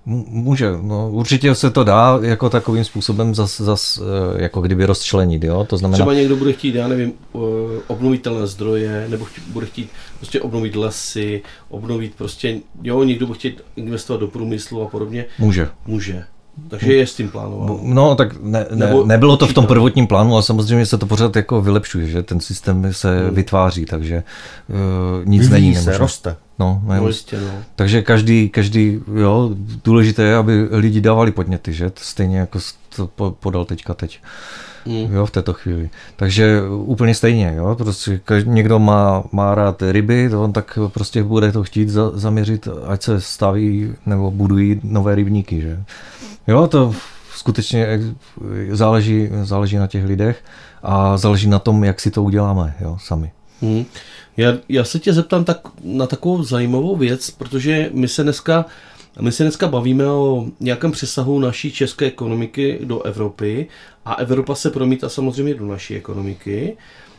Speaker 2: Může, no určitě se to dá jako takovým způsobem zas, zas jako kdyby rozčlenit, jo, to znamená...
Speaker 1: Třeba někdo bude chtít, já nevím, obnovitelné zdroje, nebo chtít, bude chtít prostě obnovit lesy, obnovit prostě, jo, někdo bude chtít investovat do průmyslu a podobně.
Speaker 2: Může.
Speaker 1: Může. Takže je s tím plánováno.
Speaker 2: No, tak ne, ne,
Speaker 1: Nebo
Speaker 2: nebylo to v tom prvotním plánu, ale samozřejmě se to pořád jako vylepšuje, že ten systém se hmm. vytváří, takže uh, nic
Speaker 4: Vyvíjí
Speaker 2: není
Speaker 4: se,
Speaker 2: nemožné.
Speaker 4: roste.
Speaker 2: No,
Speaker 1: no, jistě, no.
Speaker 2: Takže každý, každý, jo, důležité je, aby lidi dávali podněty, že? Stejně jako to podal teďka teď. Mm. Jo, v této chvíli. Takže úplně stejně, jo, prostě někdo má, má rád ryby, to on tak prostě bude to chtít za, zaměřit, ať se staví nebo budují nové rybníky, že? Jo, to skutečně záleží, záleží na těch lidech a záleží na tom, jak si to uděláme, jo, sami.
Speaker 1: Mm. Já, já se tě zeptám tak, na takovou zajímavou věc, protože my se dneska My se dneska bavíme o nějakém přesahu naší české ekonomiky do Evropy a Evropa se promítá samozřejmě do naší ekonomiky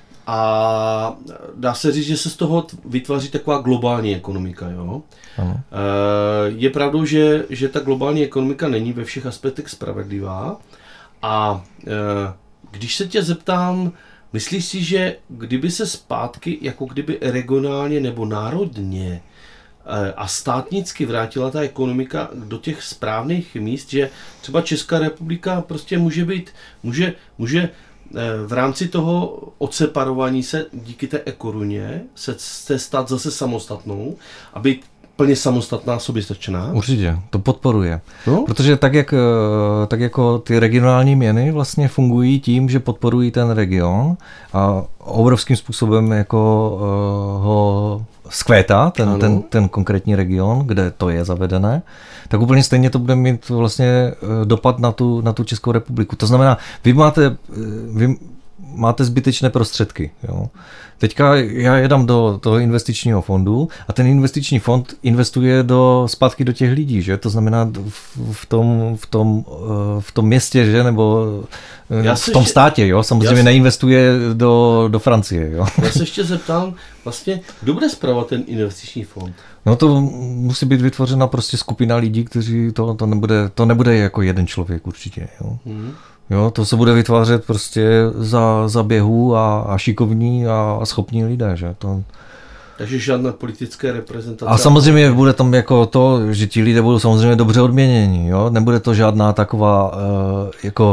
Speaker 1: a dá se říct, že se z toho vytváří taková globální ekonomika. Jo? Ano. Je pravdou, že, že ta globální ekonomika není ve všech aspektech spravedlivá a když se tě zeptám, myslíš si, že kdyby se zpátky, jako kdyby regionálně nebo národně a státnicky vrátila ta ekonomika do těch správných míst, že třeba Česká republika prostě může být, může, může v rámci toho odseparování se díky té ekoruně se, se stát zase samostatnou a být plně samostatná, soběstačná?
Speaker 2: Určitě, to podporuje.
Speaker 1: No?
Speaker 2: Protože tak, jak, tak jako ty regionální měny vlastně fungují tím, že podporují ten region a obrovským způsobem jako uh, ho zkvétá ten, ten, ten konkrétní region, kde to je zavedené, tak úplně stejně to bude mít vlastně dopad na tu, na tu Českou republiku. To znamená, vy máte, vy máte zbytečné prostředky. Jo. Teďka já jedám do toho investičního fondu a ten investiční fond investuje do, zpátky do těch lidí, že? To znamená v, v, tom, v, tom, v tom městě, že? Nebo já v tom ještě, státě, jo? Samozřejmě se, neinvestuje do, do Francie. Jo?
Speaker 1: Já se ještě zeptám, vlastně, kdo bude spravovat ten investiční fond?
Speaker 2: No to musí být vytvořena prostě skupina lidí, kteří to, to nebude, to nebude jako jeden člověk určitě. Jo? Hmm. Jo, to se bude vytvářet prostě za, za běhu a, a šikovní a, a schopní lidé, že to...
Speaker 1: Takže žádná politické reprezentace.
Speaker 2: A samozřejmě bude tam jako to, že ti lidé budou samozřejmě dobře odměněni, jo, nebude to žádná taková uh, jako,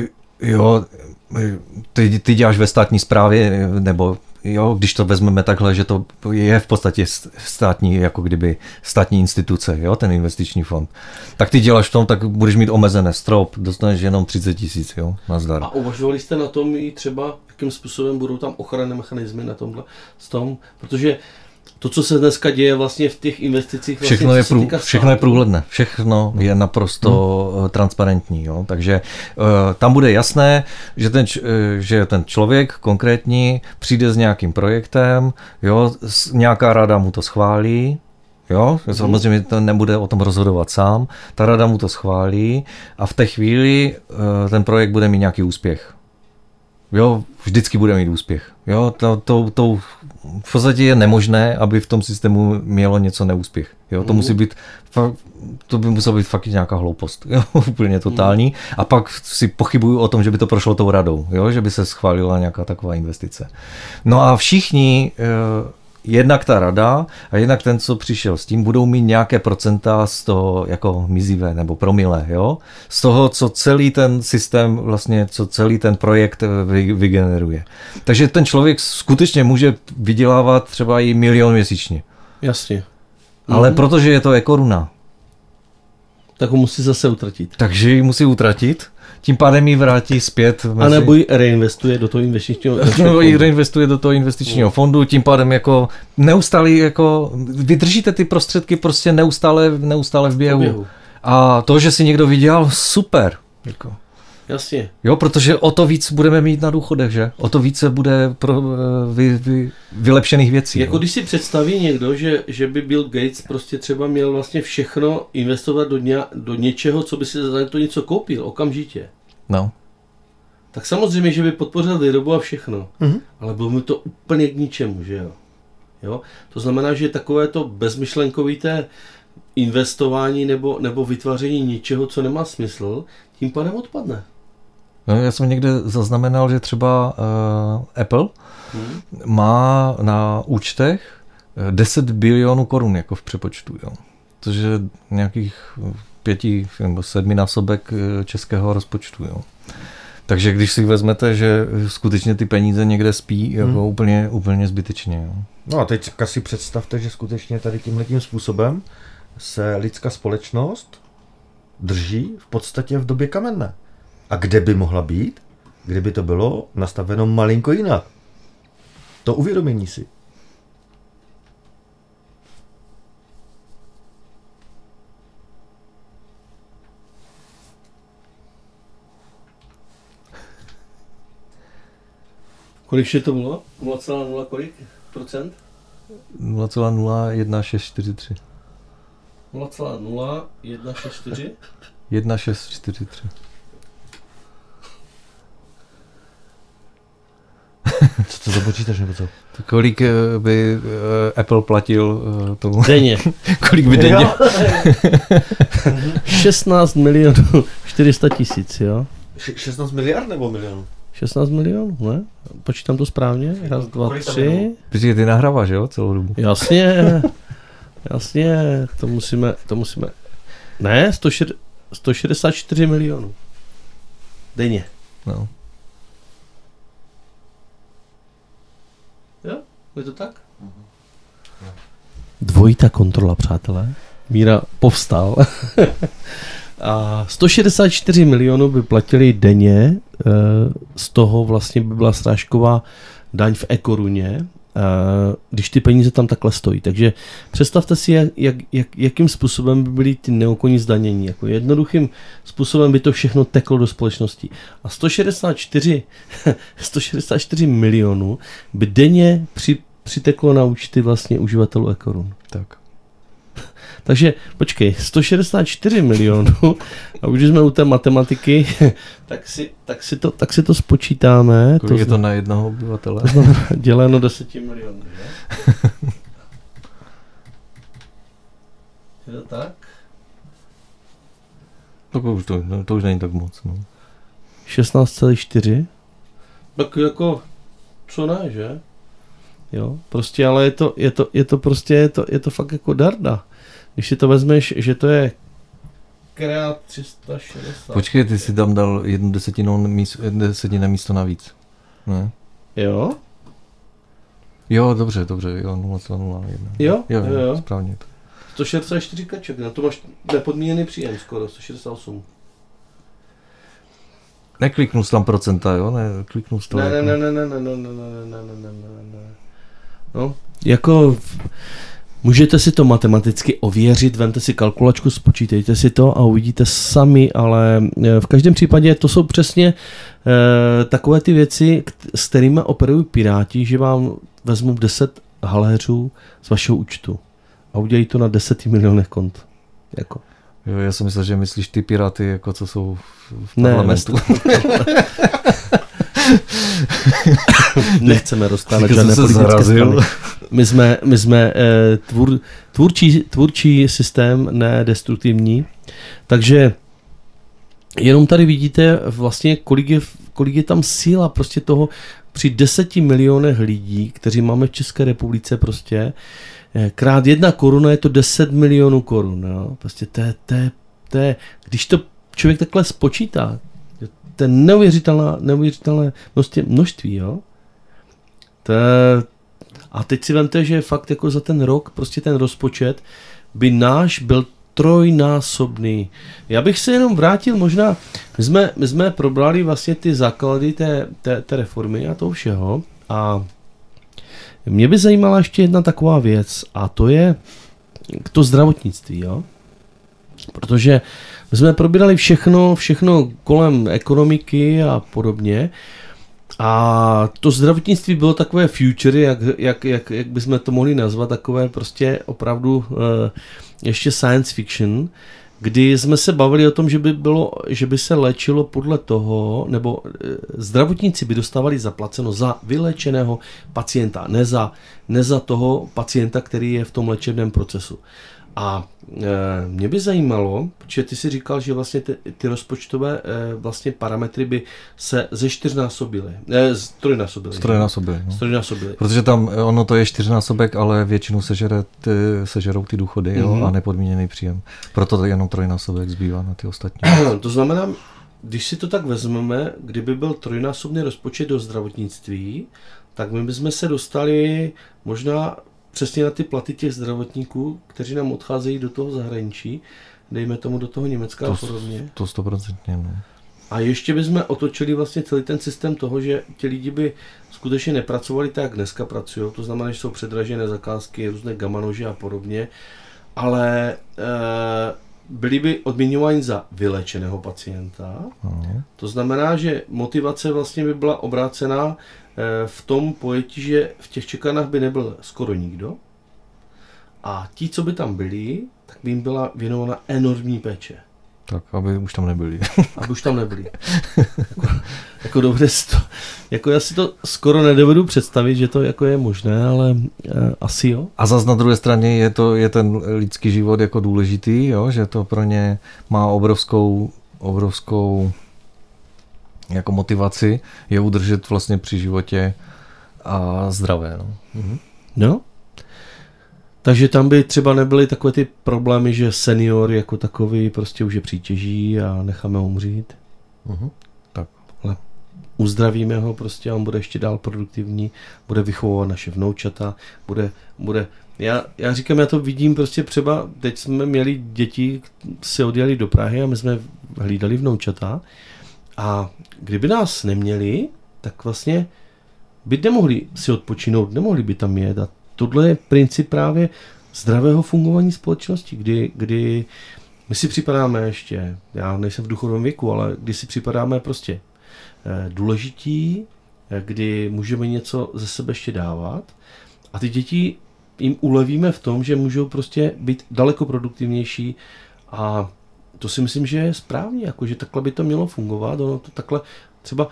Speaker 2: jo, ty, ty děláš ve státní správě, nebo jo, když to vezmeme takhle, že to je v podstatě státní, jako kdyby státní instituce, jo, ten investiční fond. Tak ty děláš v tom, tak budeš mít omezené strop, dostaneš jenom třicet tisíc, jo, nazdar.
Speaker 1: A uvažovali jste na tom i třeba, jakým způsobem budou tam ochranné mechanismy na tomhle, s tom, protože to, co se dneska děje vlastně v těch investicích, vlastně,
Speaker 2: všechno, je prů, všechno je průhledné, všechno je naprosto hmm. transparentní, jo? Takže uh, tam bude jasné, že ten, uh, že ten člověk konkrétní přijde s nějakým projektem, jo? Nějaká rada mu to schválí, jo? Hmm. Samozřejmě to nebude o tom rozhodovat sám, ta rada mu to schválí a v té chvíli uh, ten projekt bude mít nějaký úspěch. Jo, vždycky bude mít úspěch. Jo, to, to, to v podstatě je nemožné, aby v tom systému mělo něco neúspěch. Jo, to mm. musí být, to by musela být fakt nějaká hloupost, jo, úplně totální. Mm. A pak si pochybuju o tom, že by to prošlo tou radou, jo, že by se schválila nějaká taková investice. No a všichni, jednak ta rada a jednak ten, co přišel s tím, budou mít nějaké procenta z toho jako mizivé nebo promile, jo? Z toho, co celý ten systém, vlastně, co celý ten projekt vygeneruje. Takže ten člověk skutečně může vydělávat třeba i milion měsíčně.
Speaker 1: Jasně.
Speaker 2: Ale mhm. protože je to e-koruna,
Speaker 1: tak ho musí zase utratit.
Speaker 2: Takže ji musí utratit. Tím pádem ji vrátí zpět. Mezi...
Speaker 1: A nebo ji reinvestuje do toho investičního fondu.
Speaker 2: Nebo ji reinvestuje do toho investičního fondu, tím pádem jako neustále jako vydržíte ty prostředky prostě neustále, neustále v běhu. v běhu. A to, že si někdo vydělal, super. Jako.
Speaker 1: Jasně.
Speaker 2: Jo, protože o to víc budeme mít na důchodech, že? O to více bude pro, vy, vy, vylepšených věcí.
Speaker 1: Jako jo? Když si představí někdo, že, že by Bill Gates prostě třeba měl vlastně všechno investovat do, ně, do něčeho, co by si za to něco koupil okamžitě.
Speaker 2: No.
Speaker 1: Tak samozřejmě, že by podpořil výrobu a všechno. Mm-hmm. Ale bylo mu to úplně k ničemu, že jo? Jo? To znamená, že takové to bezmyšlenkovité investování nebo, nebo vytváření něčeho, co nemá smysl, tím pádem odpadne.
Speaker 2: No, já jsem někde zaznamenal, že třeba uh, Apple hmm. má na účtech deset bilionů korun jako v přepočtu. Jo. Což je nějakých pěti nebo sedmi násobek českého rozpočtu. Jo. Takže když si vezmete, že skutečně ty peníze někde spí jako hmm. úplně, úplně zbytečně. Jo.
Speaker 4: No a teď si představte, že skutečně tady tímhletím způsobem se lidská společnost drží v podstatě v době kamenné. A kde by mohla být, kdyby to bylo nastaveno malinko jinak? To uvědomění si.
Speaker 1: Kolik je to bylo? nula celá nula kolik procent?
Speaker 2: nula celá nula jedna šest čtyři tři.
Speaker 1: nula celá nula jedna šest čtyři?
Speaker 2: jedna šest čtyři tři.
Speaker 4: Co to počítaš nebo co?
Speaker 2: Kolik by uh, Apple platil uh, tomu?
Speaker 1: Denně.
Speaker 2: Kolik by denně?
Speaker 1: šestnáct milionů čtyři sta tisíc, jo?
Speaker 4: šestnáct miliard nebo milionů?
Speaker 1: šestnáct milionů, ne? Počítám to správně? Raz, dva, tři.
Speaker 2: Protože ty nahráváš, jo, celou dobu.
Speaker 1: Jasně, jasně, to musíme, to musíme. Ne, sto šedesát čtyři milionů. Denně.
Speaker 2: No.
Speaker 1: Jo, je to tak? Dvojitá kontrola, přátelé. Míra povstal. A sto šedesát čtyři milionů by platili denně, z toho vlastně by byla srážková daň v e-koruně, když ty peníze tam takhle stojí. Takže představte si, jak, jak, jak, jakým způsobem by byly ty neokonní zdanění. Jako jednoduchým způsobem by to všechno teklo do společnosti. A sto šedesát čtyři milionů by denně při, přiteklo na účty vlastně uživatelů e-korun.
Speaker 2: Tak.
Speaker 1: Takže počkej, sto šedesát čtyři milionů a už jsme u té matematiky, tak si, tak si, to, tak si to spočítáme.
Speaker 2: Kolik
Speaker 1: to
Speaker 2: je to na jednoho obyvatele?
Speaker 1: To znamená děleno deset milionů, že? Je to tak?
Speaker 2: To už, to, to už není tak moc. No.
Speaker 1: šestnáct celá čtyři Tak jako, co ne, že? Jo, prostě, ale je to, je to, je to prostě, je to, je to fakt jako darda. Když si to vezmeš, že to je krát tři sta šedesát.
Speaker 2: Počkej, ty si tam dal jednu desetinu místo, desetinu místo navíc. Ne?
Speaker 1: Jo?
Speaker 2: Jo, dobře, dobře, jo, nula celá nula jedna.
Speaker 1: Jo,
Speaker 2: jo,
Speaker 1: jo, jo.
Speaker 2: Správně.
Speaker 1: sto šedesát čtyři kaček, na to máš nepodmíněný příjem skoro, sto šedesát osm.
Speaker 2: Nekliknul jsi tam procenta, jo? Ne, kliknul jsi to.
Speaker 1: Ne, ne, ne, ne, ne, ne, ne, ne, ne, ne, ne, ne, ne. No, jako můžete si to matematicky ověřit, vemte si kalkulačku, spočítejte si to a uvidíte sami, ale v každém případě to jsou přesně eh, takové ty věci, s kterými operují Piráti, že vám vezmu deset haléřů z vašeho účtu a udělají to na deset milionech kont. Jako.
Speaker 2: Jo, já jsem myslel, že myslíš ty Piráty, jako co jsou v parlamentu. Ne,
Speaker 1: nechceme rozkládat žádné politické strany. My jsme, my jsme eh, tvůr, tvůrčí, tvůrčí systém, ne destruktivní. Takže jenom tady vidíte vlastně, kolik je, kolik je tam síla prostě toho při deseti milionech lidí, kteří máme v České republice prostě, eh, krát jedna koruna je to deset milionů korun. Jo? Prostě to je, to je, to je, když to člověk takhle spočítá, to je neuvěřitelná, neuvěřitelné množství, jo. To je, a teď si vemte, že fakt jako za ten rok, prostě ten rozpočet by náš byl trojnásobný. Já bych se jenom vrátil možná, my jsme, my jsme probrali vlastně ty základy té, té, té reformy a toho všeho a mě by zajímala ještě jedna taková věc a to je to zdravotnictví, jo. Protože my jsme probírali všechno, všechno kolem ekonomiky a podobně. A to zdravotnictví bylo takové future, jak, jak, jak, jak bychom to mohli nazvat, takové prostě opravdu uh, ještě science fiction, kdy jsme se bavili o tom, že by, bylo, že by se léčilo podle toho, nebo uh, zdravotníci by dostávali zaplaceno za vyléčeného pacienta, ne za, ne za toho pacienta, který je v tom léčebném procesu. A e, mě by zajímalo, protože ty si říkal, že vlastně ty, ty rozpočtové e, vlastně parametry by se ze čtyřnásobily, ne, z trojnásobily.
Speaker 2: Z trojnásobily, no.
Speaker 1: trojnásobily.
Speaker 2: Protože tam ono to je čtyřnásobek, ale většinou sežere ty, sežerou ty důchody, mm-hmm. jo, a nepodmíněný příjem. Proto to jenom trojnásobek zbývá na ty ostatní.
Speaker 1: To znamená, když si to tak vezmeme, kdyby byl trojnásobný rozpočet do zdravotnictví, tak my bychom se dostali možná přesně na ty platy těch zdravotníků, kteří nám odcházejí do toho zahraničí, dejme tomu do toho Německa
Speaker 2: to,
Speaker 1: a podobně.
Speaker 2: To stoprocentně, no.
Speaker 1: A ještě bychom otočili vlastně celý ten systém toho, že ti lidi by skutečně nepracovali tak, jak dneska pracují, to znamená, že jsou předražené zakázky, různé gamanože a podobně, ale e, byli by odměňováni za vyléčeného pacienta. Aha. To znamená, že motivace vlastně by byla obrácená v tom pojetí, že v těch čekárnách by nebyl skoro nikdo a ti, co by tam byli, tak by jim byla věnována enormní péče.
Speaker 2: Tak, aby už tam nebyli.
Speaker 1: Aby už tam nebyli. jako, jako dobře, to, jako já si to skoro nedovedu představit, že to jako je možné, ale eh, asi jo.
Speaker 2: A zas na druhé straně je, to, je ten lidský život jako důležitý, jo? Že to pro ně má obrovskou, obrovskou jako motivaci je udržet vlastně při životě a zdravé. No.
Speaker 1: Mhm. No. Takže tam by třeba nebyly takové ty problémy, že senior jako takový prostě už je přítěží a necháme ho umřít.
Speaker 2: Uh-huh. Tak.
Speaker 1: Ale uzdravíme ho prostě a on bude ještě dál produktivní, bude vychovovat naše vnoučata, bude, bude já, já říkám, já to vidím prostě třeba, teď jsme měli děti, se odjeli do Prahy a my jsme hlídali vnoučata a kdyby nás neměli, tak vlastně by nemohli si odpočinout, nemohli by tam jet a tohle je princip právě zdravého fungování společnosti, kdy, kdy my si připadáme ještě, já nejsem v důchodovém věku, ale kdy si připadáme prostě eh, důležití, eh, kdy můžeme něco ze sebe ještě dávat a ty děti jim ulevíme v tom, že můžou prostě být daleko produktivnější a to si myslím, že je správně, jako, že takhle by to mělo fungovat, ono to takhle třeba.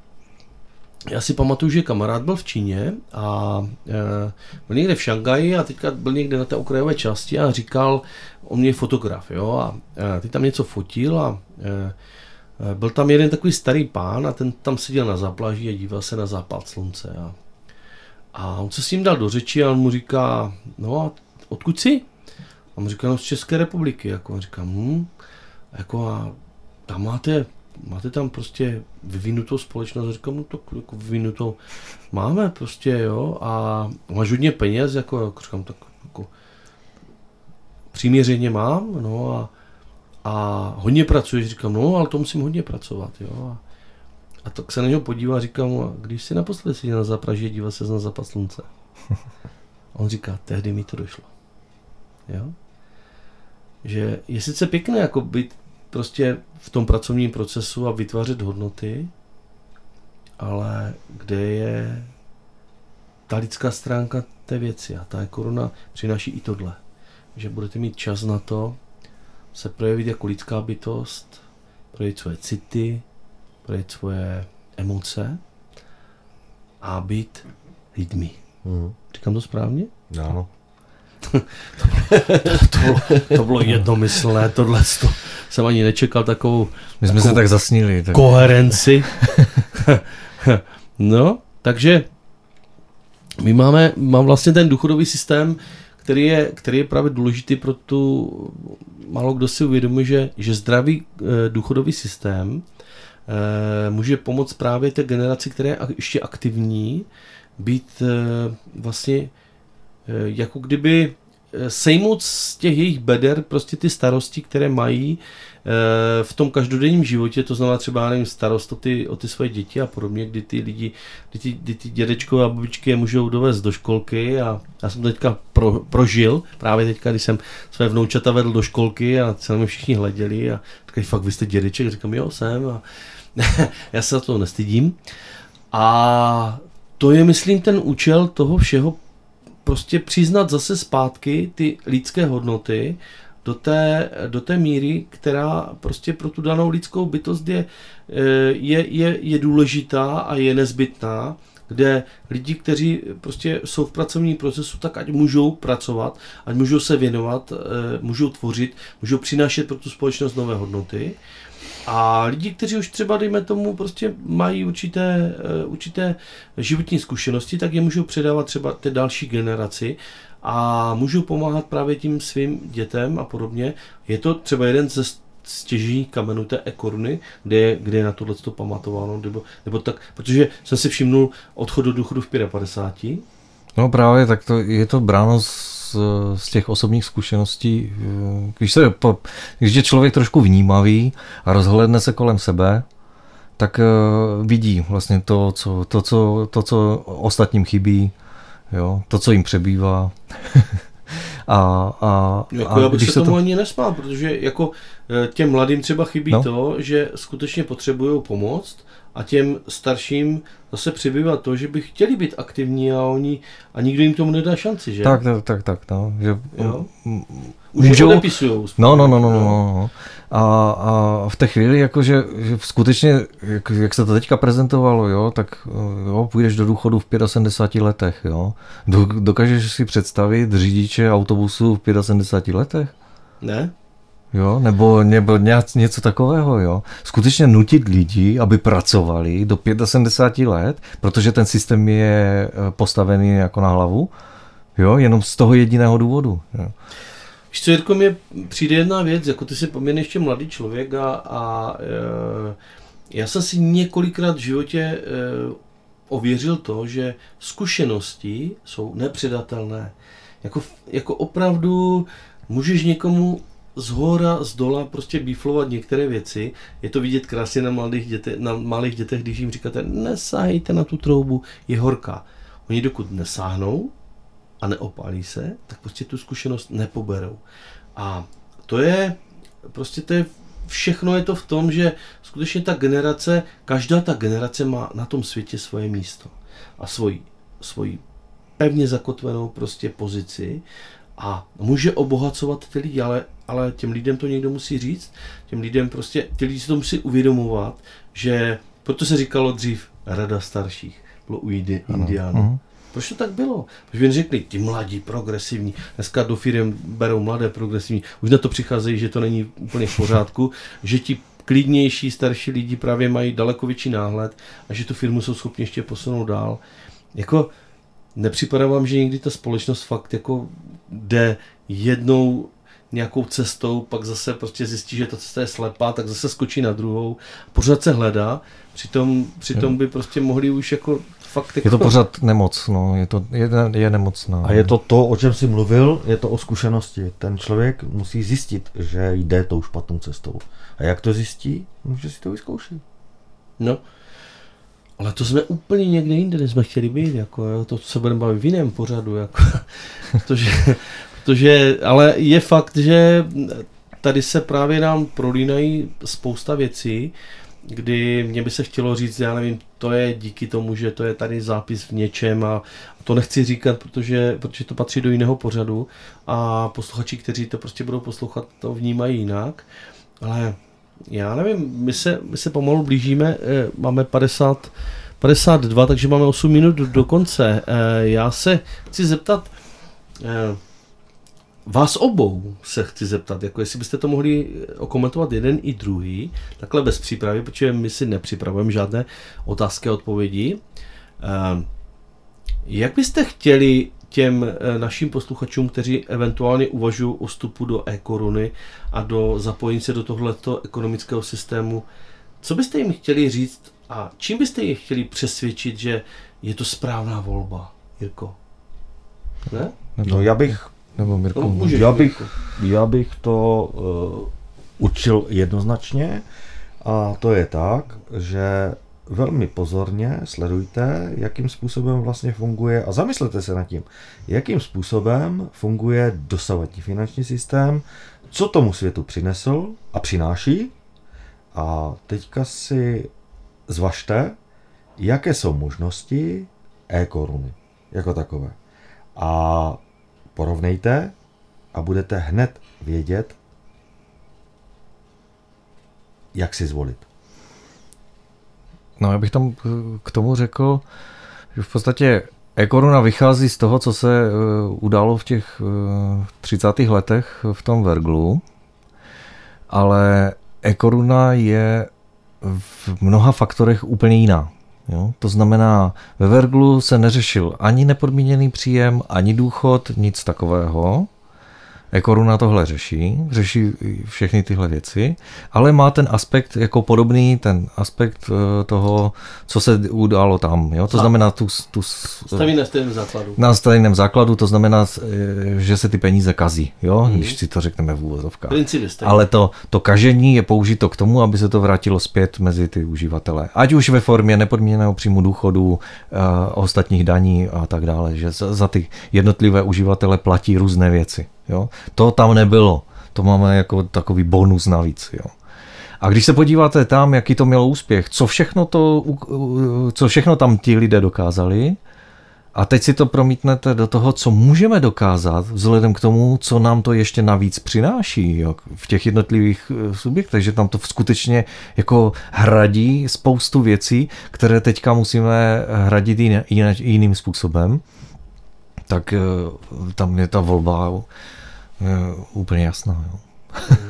Speaker 1: Já si pamatuju, že kamarád byl v Číně a e, byl někde v Šanghaji a teďka byl někde na té okrajové části a říkal, on je fotograf, jo, a e, ty tam něco fotil a e, byl tam jeden takový starý pán a ten tam seděl na záplaží a díval se na západ slunce a, a on se s ním dal do řeči a on mu říká, no a odkud jsi? A on říká, no z České republiky, jako on říká, hm, jako a tam máte Máte tam prostě vyvinutou společnost, a říkám, no to jako vyvinutou máme prostě, jo, a máš hodně peněz, jako, jako říkám, tak jako přiměřeně mám, no a, a hodně pracuješ, říkám, no, ale to musím hodně pracovat, jo, a, a tak se na něho podívá a říkám, no, když jsi naposledy seděl na zápraží a díval se na západ slunce. A on říká, tehdy mi to došlo, jo, že je sice pěkné, jako být prostě v tom pracovním procesu a vytvářet hodnoty, ale kde je ta lidská stránka té věci a ta koruna přináší i tohle, že budete mít čas na to se projevit jako lidská bytost, projevit svoje city, projevit svoje emoce a být lidmi.
Speaker 4: Mm.
Speaker 1: Říkám to správně?
Speaker 4: Ano.
Speaker 1: to, to, bylo, to bylo jednomyslné, tohle to jsem ani nečekal takovou
Speaker 2: My jsme
Speaker 1: takovou
Speaker 2: se tak zasnili. Tak.
Speaker 1: Koherenci. No, takže my máme, mám vlastně ten důchodový systém, který je, který je právě důležitý pro tu, málo kdo si uvědomí, že, že zdravý e, důchodový systém e, může pomoct právě té generaci, která je ještě aktivní, být e, vlastně e, jako kdyby sejmout z těch jejich beder prostě ty starosti, které mají e, v tom každodenním životě, to znamená třeba, nevím, starost o ty, o ty svoje děti a podobně, kdy ty lidi, kdy ty, kdy ty dědečkové a babičky je můžou dovést do školky a já jsem to teďka pro, prožil, právě teďka, když jsem své vnoučata vedl do školky a se na mě všichni hleděli a říkají, fakt vy jste dědeček, říkám, jo, jsem a já se za to nestydím a to je, myslím, ten účel toho všeho, prostě přiznat zase zpátky ty lidské hodnoty do té, do té míry, která prostě pro tu danou lidskou bytost je, je, je, je důležitá a je nezbytná, kde lidi, kteří prostě jsou v pracovním procesu, tak ať můžou pracovat, ať můžou se věnovat, můžou tvořit, můžou přinášet pro tu společnost nové hodnoty. A lidi, kteří už třeba, dejme tomu, prostě mají určité, určité životní zkušenosti, tak je můžou předávat třeba té další generaci a můžou pomáhat právě tím svým dětem a podobně. Je to třeba jeden ze stěžejních kamenů té e-koruny, kde je, kde je na tohle to pamatováno, nebo, nebo tak, protože jsem si všimnul odchod do důchodu v padesáti pěti.
Speaker 2: No právě, tak to, je to bráno z, z těch osobních zkušeností. Když, se, když je člověk trošku vnímavý a rozhlédne se kolem sebe, tak uh, vidí vlastně to co, to, co, to, co ostatním chybí, jo? To, co jim přebývá. a, a,
Speaker 1: jako
Speaker 2: a
Speaker 1: já bych
Speaker 2: když
Speaker 1: se tomu to... ani nesmál, protože jako těm mladým třeba chybí no. to, že skutečně potřebují pomoc, a těm starším zase přibývá to, že by chtěli být aktivní a oni a nikdo jim tomu nedá šanci, že?
Speaker 2: Tak, tak, tak, tak no. Že,
Speaker 1: už můžou... je odepisujou.
Speaker 2: No, no, no, no, no, no. A, a v té chvíli, jakože že skutečně, jak, jak se to teďka prezentovalo, jo, tak jo, půjdeš do důchodu v sedmdesáti pěti letech, jo. Do, dokážeš si představit řidiče autobusu v sedmdesáti pěti letech?
Speaker 1: Ne.
Speaker 2: Jo, nebo, nebo něco takového, jo. Skutečně nutit lidi, aby pracovali do sedmdesáti pěti let, protože ten systém je postavený jako na hlavu, jo, jenom z toho jediného důvodu. Jo.
Speaker 1: Víš co, Jirko, mě přijde jedna věc, jako ty jsi poměrně ještě mladý člověk a, a e, já jsem si několikrát v životě e, ověřil to, že zkušenosti jsou nepředatelné. Jako, jako opravdu můžeš někomu zhora, z dola prostě bíflovat některé věci. Je to vidět krásně na malých dětech, na malých dětech, když jim říkáte, nesáhejte na tu troubu, je horká. Oni dokud nesáhnou a neopálí se, tak prostě tu zkušenost nepoberou. A to je, prostě to je, všechno je to v tom, že skutečně ta generace, každá ta generace má na tom světě svoje místo a svoji, svoji pevně zakotvenou prostě pozici a může obohacovat ty lidi, ale, ale těm lidem to někdo musí říct, těm lidem prostě, ty lidi si to musí uvědomovat, že, proto se říkalo dřív rada starších, bylo u Indiánů. Proč to tak bylo? Proč by řekli, ti mladí, progresivní, dneska do firem berou mladé, progresivní, už na to přicházejí, že to není úplně v pořádku, že ti klidnější, starší lidi právě mají daleko větší náhled a že tu firmu jsou schopni ještě posunout dál. Jako nepřipadá vám, že někdy ta společnost fakt jako jde jednou nějakou cestou, pak zase prostě zjistí, že ta cesta je slepá, tak zase skočí na druhou, pořád se hledá, přitom, přitom by prostě mohli už jako fakt jako...
Speaker 2: Je to pořád nemoc, no, je to je, je nemocná.
Speaker 4: A je to to, o čem jsi mluvil, je to o zkušenosti. Ten člověk musí zjistit, že jde tou špatnou cestou. A jak to zjistí? Může si to vyzkoušet.
Speaker 1: No, ale to jsme úplně někde jinde, než jsme chtěli být, jako, jo, to se budeme bavit v jiném pořadu, jako, protože, protože, ale je fakt, že tady se právě nám prolínají spousta věcí, kdy mě by se chtělo říct, já nevím, to je díky tomu, že to je tady zápis v něčem a to nechci říkat, protože, protože to patří do jiného pořadu a posluchači, kteří to prostě budou poslouchat, to vnímají jinak, ale já nevím, my se, my se pomalu blížíme, máme padesát, padesát dva, takže máme osm minut do konce. Já se chci zeptat, vás obou se chci zeptat, jako jestli byste to mohli okomentovat jeden i druhý, takhle bez přípravy, protože my si nepřipravujeme žádné otázky a odpovědi. Jak byste chtěli těm našim posluchačům, kteří eventuálně uvažují o vstupu do e-koruny a do zapojení se do tohoto ekonomického systému, co byste jim chtěli říct a čím byste je chtěli přesvědčit, že je to správná volba, Jirko? Ne?
Speaker 4: No já bych,
Speaker 2: nebo Mirko,
Speaker 4: no, můžeš, já, bych já bych to uh, učil jednoznačně a to je tak, že velmi pozorně sledujte, jakým způsobem vlastně funguje a zamyslete se nad tím, jakým způsobem funguje dosavadní finanční systém, co tomu světu přinesl a přináší a teďka si zvažte, jaké jsou možnosti e-koruny jako takové. A porovnejte a budete hned vědět, jak si zvolit.
Speaker 2: No, já bych tam k tomu řekl, že v podstatě e-koruna vychází z toho, co se událo v těch třicátých letech v tom Verglu, ale e-koruna je v mnoha faktorech úplně jiná. Jo? To znamená, ve Verglu se neřešil ani nepodmíněný příjem, ani důchod, nic takového. e-koruna tohle řeší, řeší všechny tyhle věci, ale má ten aspekt jako podobný, ten aspekt toho, co se událo tam. Jo? To znamená tu... tu
Speaker 1: staví na stejném základu.
Speaker 2: Na stejném základu, to znamená, že se ty peníze kazí, jo? Hmm. Když si to řekneme v úvozovkách. Ale to, to kažení je použito k tomu, aby se to vrátilo zpět mezi ty uživatele. Ať už ve formě nepodmíněného příjmu důchodu, ostatních daní a tak dále, že za ty jednotlivé uživatele platí různé věci. Jo? To tam nebylo. To máme jako takový bonus navíc. Jo? A když se podíváte tam, jaký to mělo úspěch, co všechno, to, co všechno tam ti lidé dokázali, a teď si to promítnete do toho, co můžeme dokázat vzhledem k tomu, co nám to ještě navíc přináší, jo? V těch jednotlivých subjektech, že tam to skutečně jako hradí spoustu věcí, které teďka musíme hradit jiné, jiné, jiným způsobem, tak tam je ta volba úplně jasná. Jo.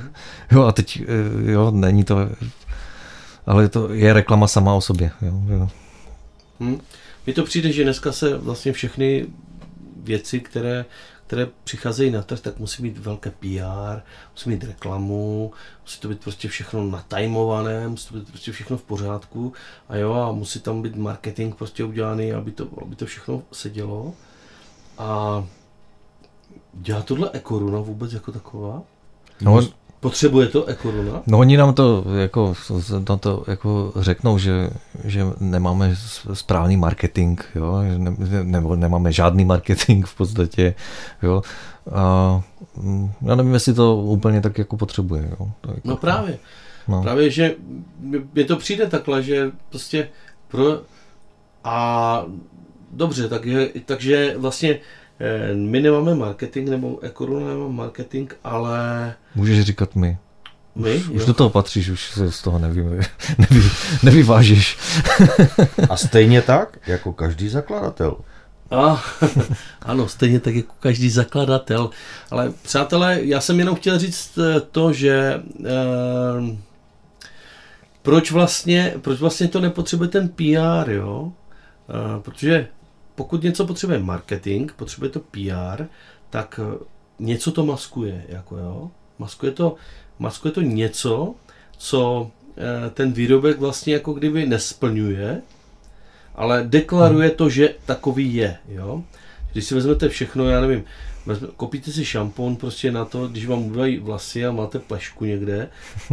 Speaker 2: Jo, a teď, jo, není to, ale to je reklama sama o sobě. Jo, jo.
Speaker 1: Hmm. Mně to přijde, že dneska se vlastně všechny věci, které, které přicházejí na trh, tak musí mít velké P R, musí mít reklamu, musí to být prostě všechno natajmované, musí to být prostě všechno v pořádku a jo, a musí tam být marketing prostě udělaný, aby to, aby to všechno sedělo. A dělá tohle eKoruna vůbec jako taková?
Speaker 2: No,
Speaker 1: potřebuje to eKoruna?
Speaker 2: No oni nám to jako, nám to jako řeknou, že, že nemáme správný marketing, jo? Ne, nebo nemáme žádný marketing v podstatě. Jo? A já nevím, jestli to úplně tak jako potřebuje. Jo? To jako,
Speaker 1: no právě.
Speaker 2: No.
Speaker 1: Právě, že mi to přijde takhle, že prostě pro... A dobře, tak je, takže vlastně my nemáme marketing, nebo eKoruna nemá marketing, ale...
Speaker 2: Můžeš říkat my.
Speaker 1: My?
Speaker 2: Už, už do toho patříš, už se z toho nevy, nevy, nevyvážeš.
Speaker 4: A stejně tak, jako každý zakladatel.
Speaker 1: A, ano, stejně tak jako každý zakladatel. Ale přátelé, já jsem jenom chtěl říct to, že eh, proč, vlastně, proč vlastně to nepotřebuje ten P R, jo? Eh, protože pokud něco potřebuje marketing, potřebuje to P R, tak něco to maskuje, jako jo. Maskuje to, maskuje to něco, co eh, ten výrobek vlastně jako kdyby nesplňuje, ale deklaruje to, že takový je, jo. Když si vezmete všechno, já nevím, vezme, kopíte si šampon prostě na to, když vám udělají vlasy a máte plešku někde.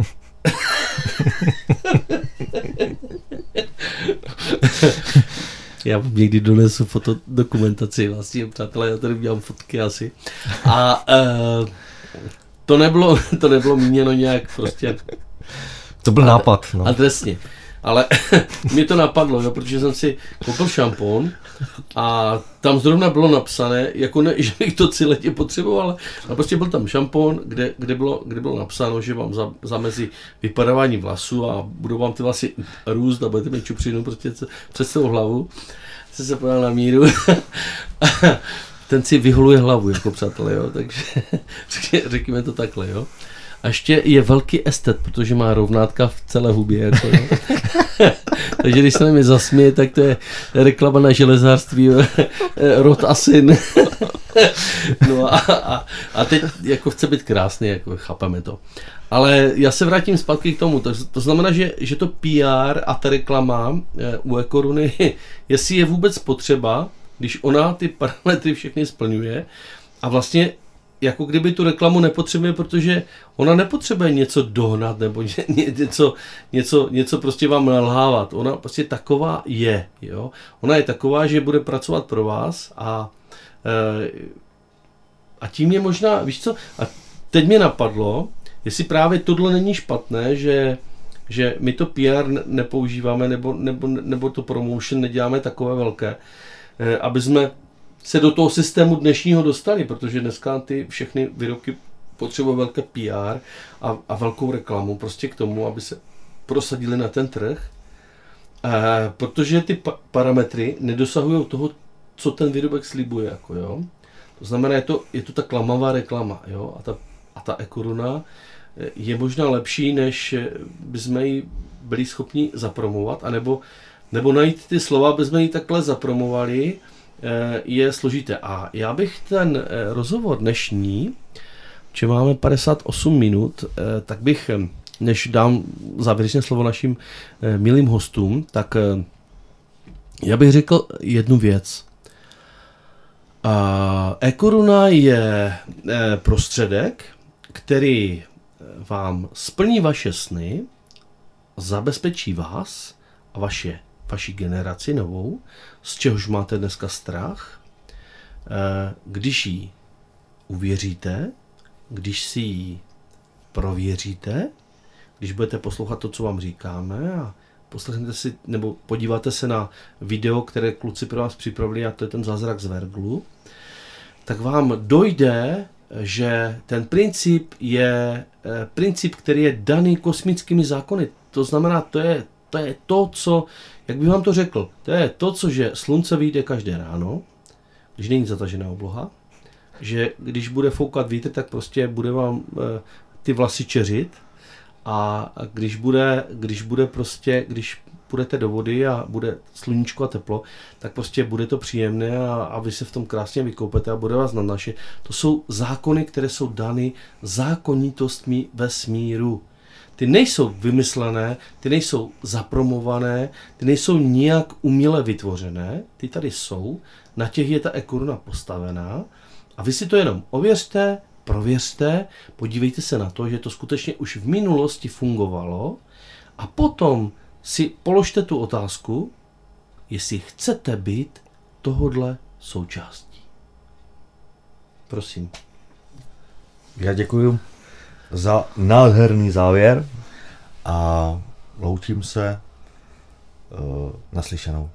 Speaker 1: Já vám někdy donesu fotodokumentaci, vlastně, přátelé, já tady udělám fotky asi. A uh, to nebylo, to nebylo míněno nějak prostě...
Speaker 2: To byl nápad, no.
Speaker 1: Adresně. Ale mě to napadlo, jo, protože jsem si koupil šampon a tam zrovna bylo napsané, jako ne, že bych to cíletě potřeboval, ale prostě byl tam šampon, kde, kde, bylo, kde bylo napsáno, že vám za, zamezí vypadávání vlasů a budou vám ty vlasy růst a budete mít čupřinu prostě přes celou hlavu. Jsem se podal na míru. Ten si vyholuje hlavu, jako přátelé, jo, takže řekněme to takhle, jo. A ještě je velký estet, protože má rovnátka v celé hubě. Jako, no. Takže když se na mě zasměje, tak to je reklama na železářství rod a syn. No a, a, a teď jako chce být krásný, jako chápeme to. Ale já se vrátím zpátky k tomu. To, to znamená, že, že to P R a ta reklama u eKoruny, jestli je vůbec potřeba, když ona ty parametry všechny splňuje a vlastně jako kdyby tu reklamu nepotřebuje, protože ona nepotřebuje něco dohnat nebo něco, něco, něco prostě vám nalhávat. Ona prostě taková je. Jo? Ona je taková, že bude pracovat pro vás a, a tím je možná, víš co, a teď mě napadlo, jestli právě tohle není špatné, že, že my to P R nepoužíváme nebo, nebo, nebo to promotion neděláme takové velké, aby jsme se do toho systému dnešního dostali, protože dneska ty všechny výrobky potřebují velké P R a, a velkou reklamu prostě k tomu, aby se prosadili na ten trh, e, protože ty pa- parametry nedosahují toho, co ten výrobek slibuje, jako jo. To znamená, je to, je to ta klamavá reklama, jo, a ta, a ta eKoruna je možná lepší, než bychom ji byli schopni zapromovat, anebo, nebo najít ty slova, aby jsme ji takhle zapromovali, je složité. A já bych ten rozhovor dnešní, že máme padesát osm minut, tak bych, než dám závěrečné slovo našim milým hostům, tak já bych řekl jednu věc. eKoruna je prostředek, který vám splní vaše sny, zabezpečí vás a vaše vaši generaci novou, z čehož máte dneska strach, když ji uvěříte, když si ji prověříte, když budete poslouchat to, co vám říkáme a poslechněte si, nebo podíváte se na video, které kluci pro vás připravili, a to je ten zázrak z Verglu, tak vám dojde, že ten princip je princip, který je daný kosmickými zákony. To znamená, to je To je to, co, jak bych vám to řekl, to je to, co, že slunce vyjde každé ráno, když není zatažená obloha, že když bude foukat vítr, tak prostě bude vám e, ty vlasy čeřit a když bude, když bude prostě, když půjdete do vody a bude sluníčko a teplo, tak prostě bude to příjemné a, a vy se v tom krásně vykoupete a bude vás nadnášet. To jsou zákony, které jsou dány zákonitostmi vesmíru. Ty nejsou vymyslené, ty nejsou zapromované, ty nejsou nijak uměle vytvořené, ty tady jsou, na těch je ta e-koruna postavená a vy si to jenom ověřte, prověřte, podívejte se na to, že to skutečně už v minulosti fungovalo a potom si položte tu otázku, jestli chcete být tohodle součástí. Prosím.
Speaker 4: Já děkuji za nádherný závěr a loučím se uh, naslyšenou.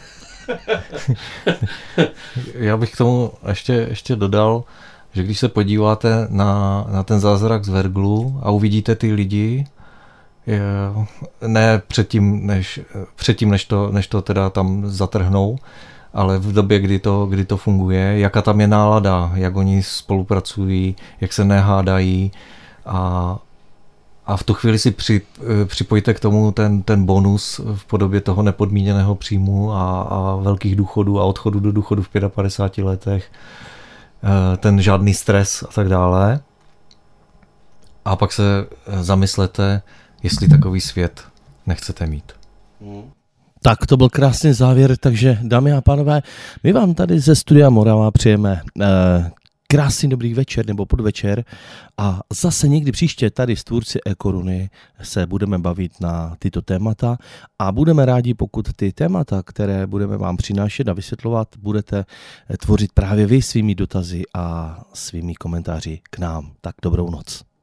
Speaker 2: Já bych k tomu ještě, ještě dodal, že když se podíváte na, na ten zázrak z Verglu a uvidíte ty lidi, je, ne předtím, než, předtím než, to, než to teda tam zatrhnou, ale v době, kdy to, kdy to funguje, jaká tam je nálada, jak oni spolupracují, jak se nehádají a, a v tu chvíli si při, připojte k tomu ten, ten bonus v podobě toho nepodmíněného příjmu a, a velkých důchodů a odchodu do důchodu v padesát pěti letech, ten žádný stres a tak dále. A pak se zamyslete, jestli takový svět nechcete mít.
Speaker 1: Tak to byl krásný závěr, takže dámy a pánové, my vám tady ze Studia Morava přejeme eh, krásný dobrý večer nebo podvečer a zase někdy příště tady s tvůrci e-koruny se budeme bavit na tyto témata a budeme rádi, pokud ty témata, které budeme vám přinášet a vysvětlovat, budete tvořit právě vy svými dotazy a svými komentáři k nám. Tak dobrou noc.